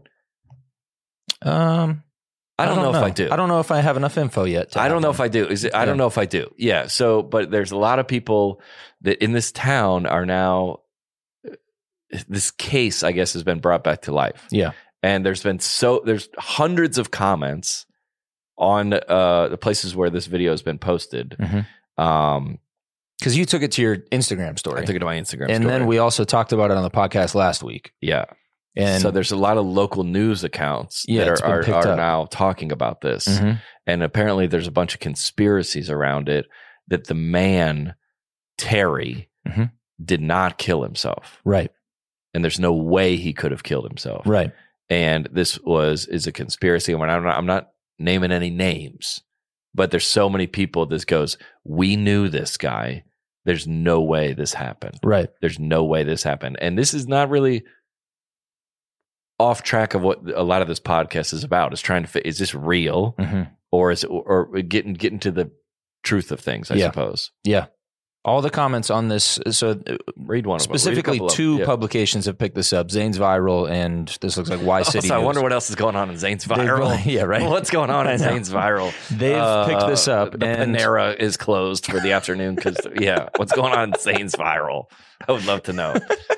I don't know if I do. I don't know if I have enough info yet. I don't know if I do. I don't know if I do. Yeah. So, but there's a lot of people that in this town are now, this case, I guess, has been brought back to life. Yeah. And there's hundreds of comments on the places where this video has been posted. Because you took it to your Instagram story. I took it to my Instagram story. And then we also talked about it on the podcast last week. Yeah. And so there's a lot of local news accounts that are now talking about this. And apparently there's a bunch of conspiracies around it that the man, Terry, did not kill himself. Right. And there's no way he could have killed himself. Right. And this is a conspiracy. And I'm not naming any names, but there's so many people this goes, we knew this guy. There's no way this happened. Right. There's no way this happened. And this is not really off track of what a lot of this podcast is about, is trying to is this real or is it, or getting to the truth of things, I suppose. Yeah. All the comments on this, so read one of them. Specifically, two publications have picked this up: Zane's Viral, and this looks like Y City. I wonder what else is going on in Zane's Viral. Yeah, right. What's going on in Zane's Viral? They've picked this up. The Panera is closed for the afternoon because, what's going on in Zane's Viral? I would love to know.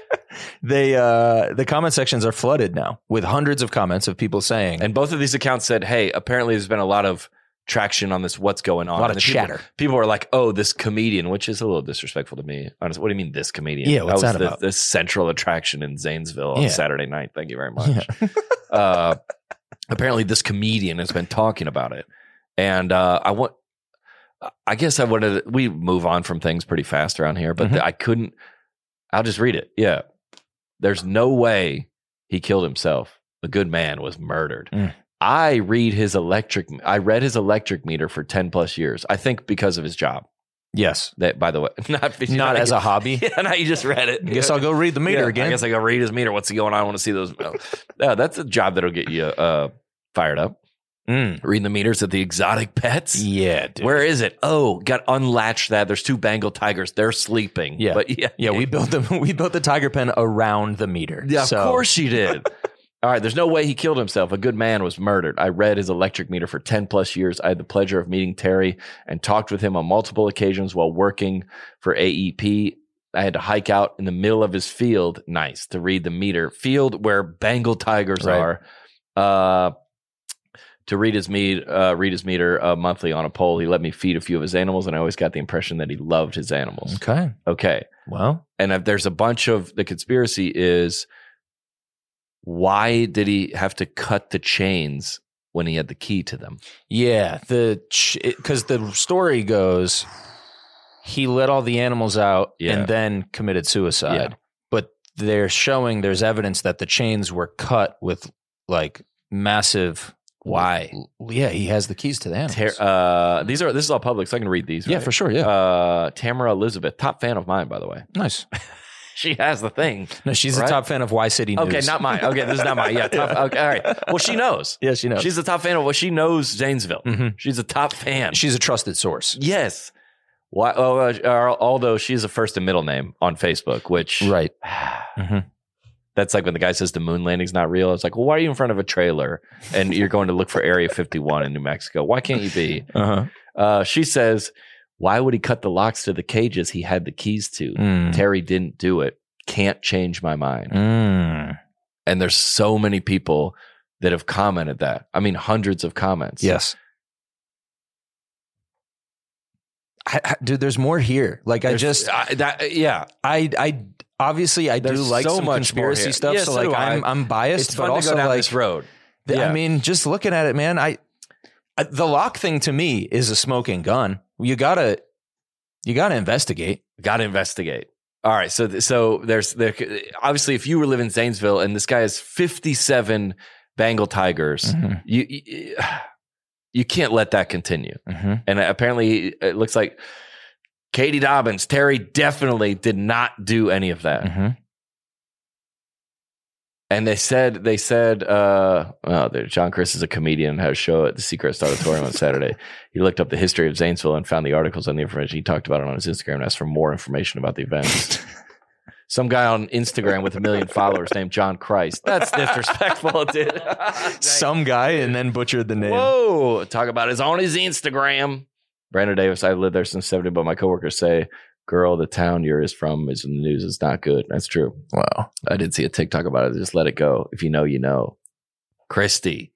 The comment sections are flooded now with hundreds of comments of people saying, and both of these accounts said, "Hey, apparently there's been a lot of traction on this. What's going on? A lot of chatter. People are like, oh, this comedian," which is a little disrespectful to me. Honestly, what do you mean this comedian? Yeah, what's that about? This central attraction in Zanesville on Saturday night. Thank you very much. Yeah. Apparently this comedian has been talking about it. And I guess I wanted we move on from things pretty fast around here, but I couldn't. I'll just read it. Yeah. There's no way he killed himself. A good man was murdered. I read his electric meter for 10 plus years. I think because of his job. Yes. That, by the way, not as a hobby. Yeah, no, you just read it. I guess I'll go read the meter again. I guess I go read his meter. What's going on? I want to see those. Yeah, that's a job that'll get you fired up. Reading the meters at the exotic pets. Yeah, dude. Where is it? Oh, got unlatched that. There's 2 Bengal tigers. They're sleeping. Yeah. But we built the tiger pen around the meter. Yeah, of course you did. All right, there's no way he killed himself. A good man was murdered. I read his electric meter for 10 plus years. I had the pleasure of meeting Terry and talked with him on multiple occasions while working for AEP. I had to hike out in the middle of his field, to read the meter. Field where Bengal tigers are, to read his meter monthly on a pole. He let me feed a few of his animals, and I always got the impression that he loved his animals. Okay. Well, and if there's a bunch of the conspiracy is, why did he have to cut the chains when he had the key to them? Yeah, because the story goes, he let all the animals out and then committed suicide. Yeah. But they're showing there's evidence that the chains were cut with like massive. Why? Yeah, he has the keys to the animals. This is all public, so I can read these. Yeah, right? for sure. Yeah. Tamara Elizabeth, top fan of mine, by the way. Nice. She has the thing. No, she's a top fan of Y City News. Okay, not mine. Okay, this is not mine. Yeah, okay, all right. Well, she knows. Yeah, she knows. She's a top fan of she knows Zanesville. She's a top fan. She's a trusted source. Yes. Why? Although she's a first and middle name on Facebook, which that's like when the guy says the moon landing's not real. It's like, well, why are you in front of a trailer and you're going to look for Area 51 in New Mexico? Why can't you be? She says, why would he cut the locks to the cages he had the keys to? Terry didn't do it. Can't change my mind. And there's so many people that have commented that. I mean, hundreds of comments. Yes. Dude, there's more here. Like I obviously I do like so some conspiracy stuff. Yeah, so like I'm biased, it's but fun also to go down like this road. I mean, just looking at it, man, the lock thing to me is a smoking gun. You gotta investigate. All right. So there's obviously if you were living in Zanesville and this guy has 57 Bengal tigers, you can't let that continue. And apparently it looks like Katie Dobbins, Terry definitely did not do any of that. And they said, John Chris is a comedian and had a show at the Seacrest Auditorium on Saturday. He looked up the history of Zanesville and found the articles and the information. He talked about it on his Instagram and asked for more information about the events. Some guy on Instagram with 1 million followers named John Christ. That's disrespectful, dude. Some guy and then butchered the name. Whoa. Talk about it's on his Instagram. Brandon Davis, I've lived there since 70, but my coworkers say, girl, the town you're from is in the news. It's not good. That's true. Wow. I did see a TikTok about it. Just let it go. If you know, you know. Christy.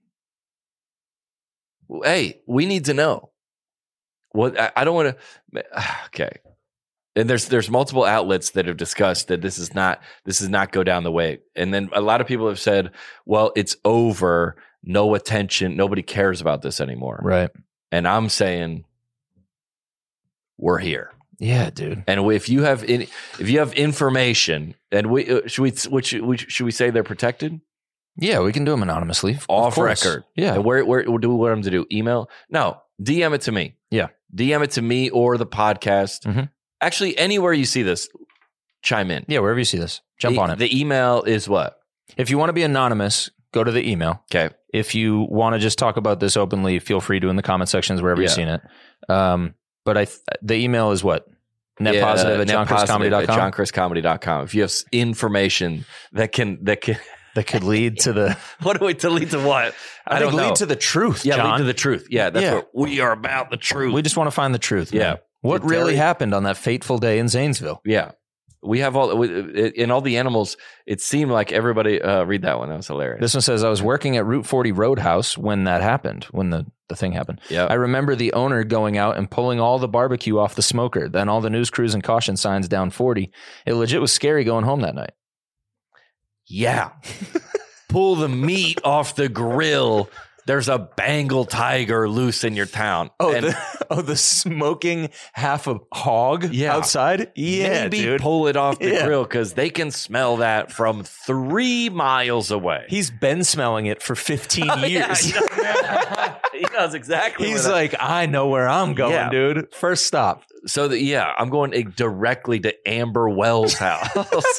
Hey, we need to know. What I don't want to. Okay. And there's multiple outlets that have discussed that this is not go down the way. And then a lot of people have said, well, it's over. No attention. Nobody cares about this anymore. Right. And I'm saying we're here. Yeah, dude. And if you have information, and should we say they're protected? Yeah, we can do them anonymously. Off record. Yeah. And where do we want them to do? Email? No. DM it to me. Yeah. DM it to me or the podcast. Actually, anywhere you see this, chime in. Yeah, wherever you see this, jump on it. The email is what? If you want to be anonymous, go to the email. Okay. If you want to just talk about this openly, feel free to in the comment sections wherever you've seen it. But the email is what? Net positive at johnchriscomedy.com. johnchriscomedy.com. If you have information that could lead to the to lead to what? I think lead to the truth. Yeah, John. lead to the truth. Yeah, that's what we are about, the truth. We just want to find the truth. Man. Yeah. What really happened on that fateful day in Zanesville? Yeah. We have in all the animals, it seemed like everybody, read that one. That was hilarious. This one says, I was working at Route 40 Roadhouse when that happened, when the thing happened. Yeah. I remember the owner going out and pulling all the barbecue off the smoker, then all the news crews and caution signs down 40. It legit was scary going home that night. Yeah. Pull the meat off the grill. There's a Bengal tiger loose in your town. The smoking half a hog outside? Yeah, maybe dude. Pull it off the grill because they can smell that from 3 miles away. He's been smelling it for 15 years. Yeah, he knows exactly. He's like, I know where I'm going, dude. First stop. So, I'm going directly to Amber Wells' house.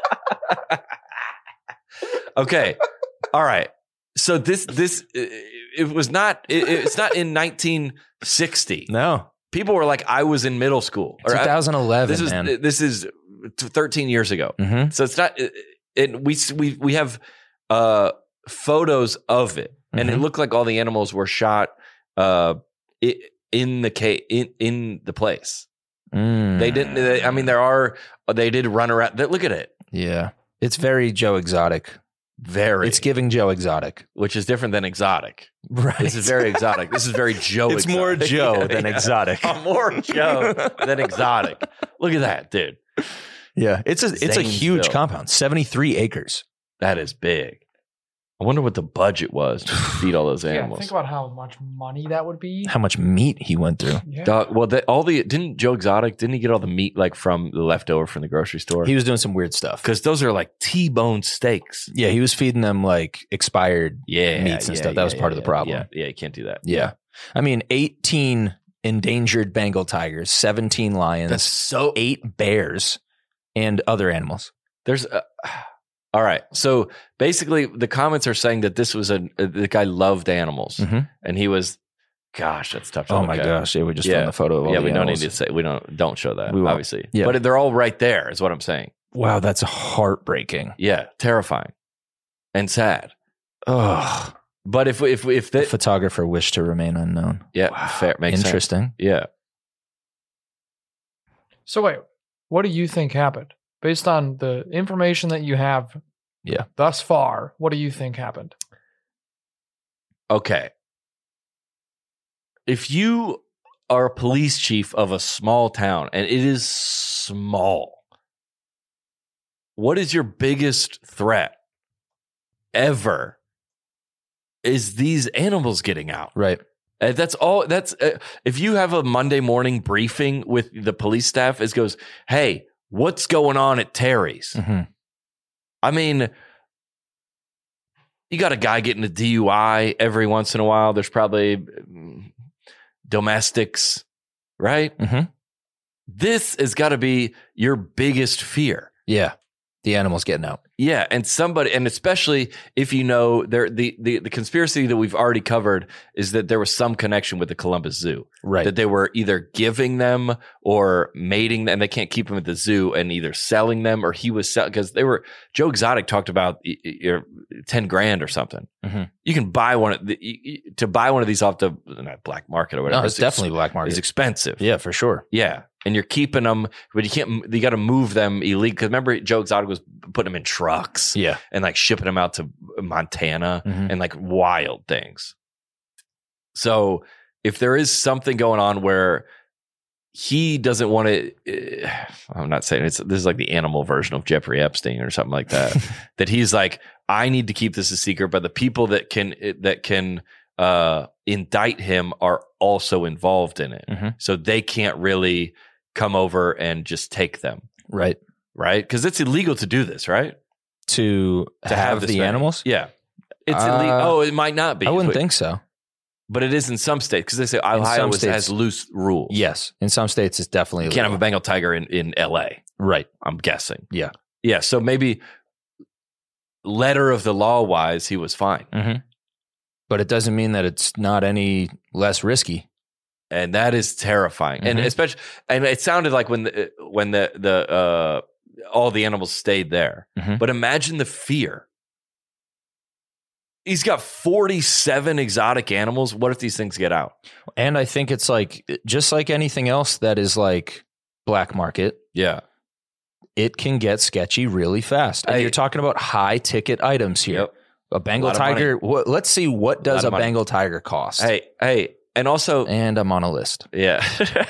Okay. All right. So it was not, it's not in 1960. No. People were like, I was in middle school. 2011, This is 13 years ago. Mm-hmm. So it's not, we have photos of it, and it looked like all the animals were shot in the place. They didn't, they did run around. Look at it. Yeah. It's very Joe Exotic. It's giving Joe Exotic, which is different than exotic. Right. This is very exotic. This is very Joe. It's exotic. more Joe than exotic. More Joe than exotic. Look at that, dude. Yeah, it's a huge compound, 73 acres. That is big. I wonder what the budget was to feed all those animals. Think about how much money that would be. How much meat he went through. Yeah. Didn't Joe Exotic, didn't he get all the meat like from the leftover from the grocery store? He was doing some weird stuff. Because those are like T-bone steaks. Yeah, he was feeding them like expired meats and stuff. That was part of the problem. Yeah, you can't do that. Yeah. I mean, 18 endangered Bengal tigers, 17 lions, That's so 8 bears, and other animals. There's all right. So basically, the comments are saying that this was the guy loved animals, and he was. Gosh, that's tough. Oh my gosh! Yeah, we just found the photo of all the we animals. don't need to say we don't show that obviously. Yeah. But they're all right there, is what I'm saying. Wow, that's heartbreaking. Yeah, terrifying and sad. Ugh. But if the photographer wished to remain unknown. Yeah, fair. Makes interesting. Sense. Yeah. So wait, what do you think happened? Based on the information that you have thus far, what do you think happened? Okay. If you are a police chief of a small town, and it is small, what is your biggest threat ever? Is these animals getting out? Right. That's all. That's if you have a Monday morning briefing with the police staff, it goes, hey, what's going on at Terry's? I mean, you got a guy getting a DUI every once in a while. There's probably domestics, right? This has got to be your biggest fear. Yeah. The animals getting out. Yeah, and especially if you know the conspiracy that we've already covered is that there was some connection with the Columbus Zoo, right? That they were either giving them or mating them, and they can't keep them at the zoo, and either selling them or he was because they were. Joe Exotic talked about $10,000 or something. You can buy to buy one of these off the black market or whatever. No, it's definitely black market. It's expensive. Yeah, for sure. Yeah. And you're keeping them, but you can't. You got to move them illegally. Because remember, Joe Exotic was putting them in trucks, and like shipping them out to Montana and like wild things. So if there is something going on where he doesn't want to, I'm not saying this is like the animal version of Jeffrey Epstein or something like that. That he's like, I need to keep this a secret, but the people that can indict him are also involved in it, so they can't really come over and just take them. Right. Because it's illegal to do this, right? To have the animals? Yeah. It's illegal. Oh, it might not be. I wouldn't think so. But it is in some states because they say Ohio has loose rules. Yes. In some states, it's definitely illegal. You can't have a Bengal tiger in L.A. Right. I'm guessing. Yeah. Yeah. So maybe letter of the law wise, he was fine. But it doesn't mean that it's not any less risky. And that is terrifying. And especially, and it sounded like when the all the animals stayed there. But imagine the fear. He's got 47 exotic animals. What if these things get out? And I think it's like, just like anything else that is like black market. Yeah. It can get sketchy really fast. And you're talking about high ticket items here. Yep. A Bengal tiger. Let's see, what does a Bengal tiger cost? Hey. And also. And I'm on a list. Yeah.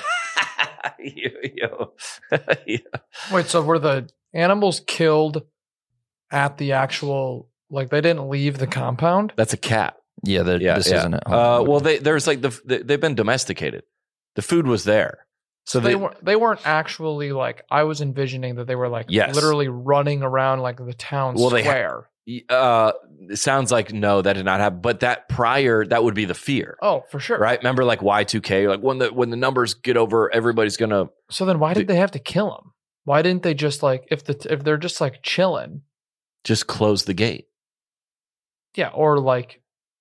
Wait, so were the animals killed at the actual, like they didn't leave the compound? That's a cat. Yeah, this isn't it. Well, there's like they've been domesticated. The food was there. So they weren't actually like, I was envisioning that they were like literally running around like the town square. It sounds like no, that did not happen. But that would be the fear. Oh, for sure. Right? Remember like Y2K, like when the numbers get over, everybody's gonna. So then why did they have to kill him? Why didn't they just like, if they're just like chilling, just close the gate? Yeah, or like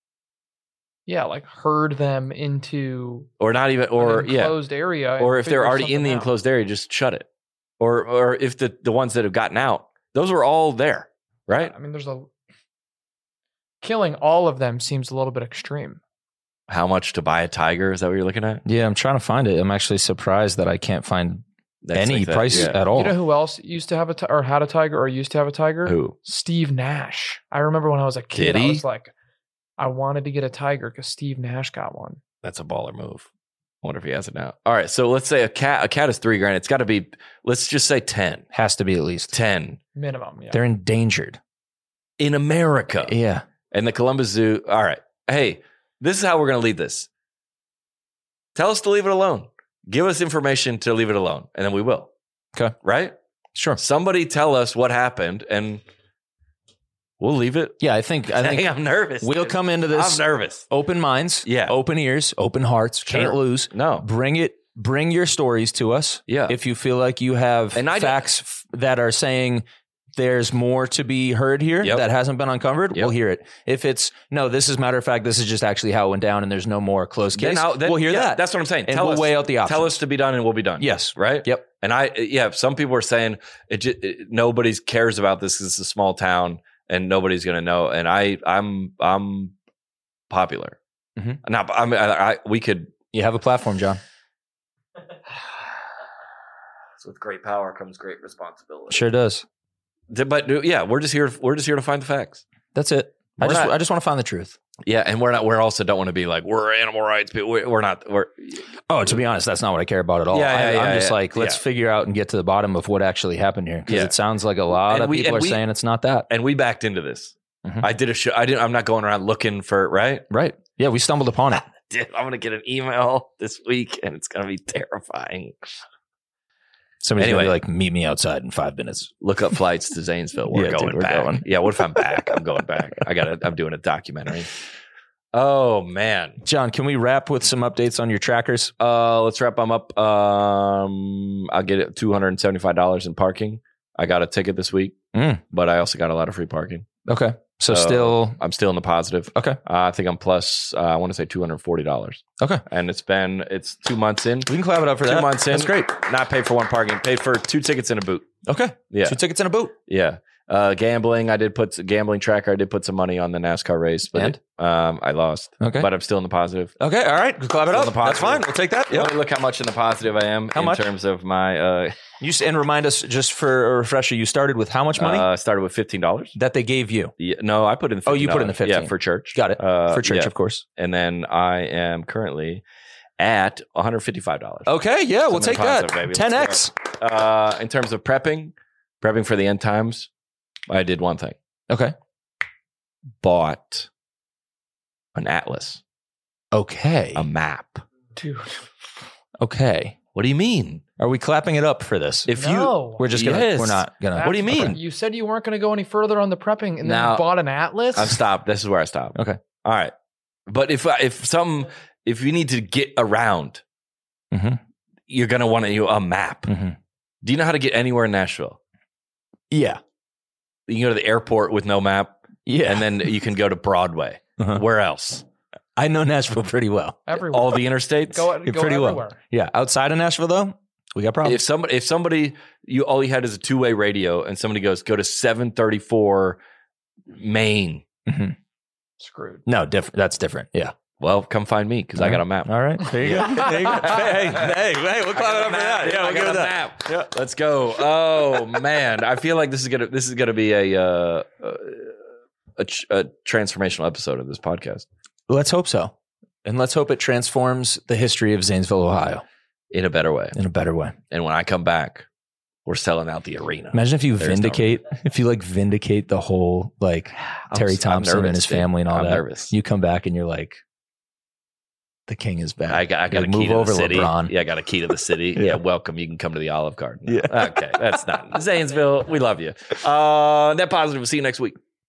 herd them into, or not even, or an enclosed area, or if they're already in the enclosed area, just shut it. Or if the ones that have gotten out, those were all there, right? I mean, killing all of them seems a little bit extreme. How much to buy a tiger? Is that what you're looking at? Yeah, I'm trying to find it. I'm actually surprised that I can't find any price at all. You know who else used to have or had a tiger or used to have a tiger? Who? Steve Nash. I remember when I was a kid, I was like, I wanted to get a tiger because Steve Nash got one. That's a baller move. I wonder if he has it now. All right, so let's say a cat is $3,000. It's got to be, let's just say 10. Has to be at least 10 minimum. Yeah, they're endangered in America. Yeah, and the Columbus Zoo. All right, hey, this is how we're going to lead this. Tell us to leave it alone. Give us information to leave it alone, and then we will. Okay, right? Sure. Somebody tell us what happened, and we'll leave it. Yeah, I think I'm nervous. We'll come into this. I'm nervous. Open minds. Yeah. Open ears. Open hearts. Sure. Can't lose. No. Bring your stories to us. Yeah. If you feel like you have facts that are saying there's more to be heard here that hasn't been uncovered, we'll hear it. If it's no, this is matter of fact, this is just actually how it went down, and there's no more closed case. We'll hear that. That's what I'm saying. And we'll weigh out the options. Tell us to be done, and we'll be done. Yes. Right. Yep. And some people are saying nobody cares about this because it's a small town and nobody's going to know. And I'm popular. Mm-hmm. Now, we could. You have a platform, John. So with great power comes great responsibility. Sure does. But yeah, we're just here to find the facts. That's it. I just want to find the truth. Yeah, and we're also don't want to be like we're animal rights people. We're not. To be honest, that's not what I care about at all. I'm just like, let's figure out and get to the bottom of what actually happened here, because it sounds like a lot of people are saying it's not that. And we backed into this. Mm-hmm. I did a show. I'm not going around looking for right. Yeah, we stumbled upon it. I'm going to get an email this week, and it's going to be terrifying. Somebody's going to be like, meet me outside in 5 minutes. Look up flights to Zanesville. We're going back. Yeah, what if I'm back? I'm going back. I'm doing a documentary. Oh, man. John, can we wrap with some updates on your trackers? Let's wrap them up. I'll get it $275 in parking. I got a ticket this week, but I also got a lot of free parking. Okay. So I'm still in the positive. Okay. I think I'm plus, I want to say $240. Okay. And it's 2 months in. We can clap it up for that. 2 months in. That's great. Not paid for one parking. Paid for 2 tickets in a boot. Okay. Yeah. 2 tickets in a boot. Yeah. Gambling. I did put gambling tracker. I did put some money on the NASCAR race, but I lost. Okay. But I'm still in the positive. Okay. All right. Clap it up. That's fine. We'll take that. Yep. Look how much in the positive I am in terms of my. And remind us, just for a refresher, you started with how much money? I started with $15 that they gave you. Yeah, no, I put in $15. Oh, you put in the $15. Yeah, for church. Got it. For church, of course. And then I am currently at $155. Okay, yeah, we'll take that. Baby. 10x. In terms of prepping for the end times, I did one thing. Okay. Bought an atlas. Okay. A map. Dude. Okay. What do you mean? Are we clapping it up for this? We're just gonna. Yes. We're not gonna. What do you mean? You said you weren't going to go any further on the prepping, and then you bought an atlas. I've stopped. This is where I stopped. Okay. All right. But if you need to get around, you're gonna want a map. Mm-hmm. Do you know how to get anywhere in Nashville? Yeah. You can go to the airport with no map. Yeah. And then you can go to Broadway. Where else? I know Nashville pretty well. Everywhere. All the interstates? Go pretty everywhere. well. Yeah. Outside of Nashville, though, we got problems. If somebody, all you had is a two-way radio and somebody goes, go to 734 Maine. Mm-hmm. Screwed. No, different. That's different. Yeah. Well, come find me because I got a map. All right. There you go. There you go. Hey, we'll climb it up for that. Yeah, we'll give get it a that. map. Yeah. Let's go. Oh man, I feel like this is gonna be a transformational episode of this podcast. Let's hope so, and let's hope it transforms the history of Zanesville, Ohio, in a better way. And when I come back, we're selling out the arena. Imagine if you vindicate the whole Terry Thompson and his family and all that. Nervous. You come back and you're like, the king is back. I got a key move to over the city. LeBron. Yeah, I got a key to the city. Yeah. Welcome. You can come to the Olive Garden. Yeah. Okay, that's not Zanesville. We love you. Net Positive. We'll see you next week.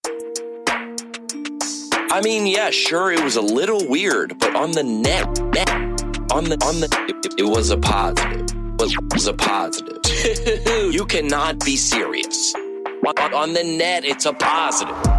I mean, yeah, sure, it was a little weird, but on the net, it was a positive. It was a positive. You cannot be serious. On the net, it's a positive.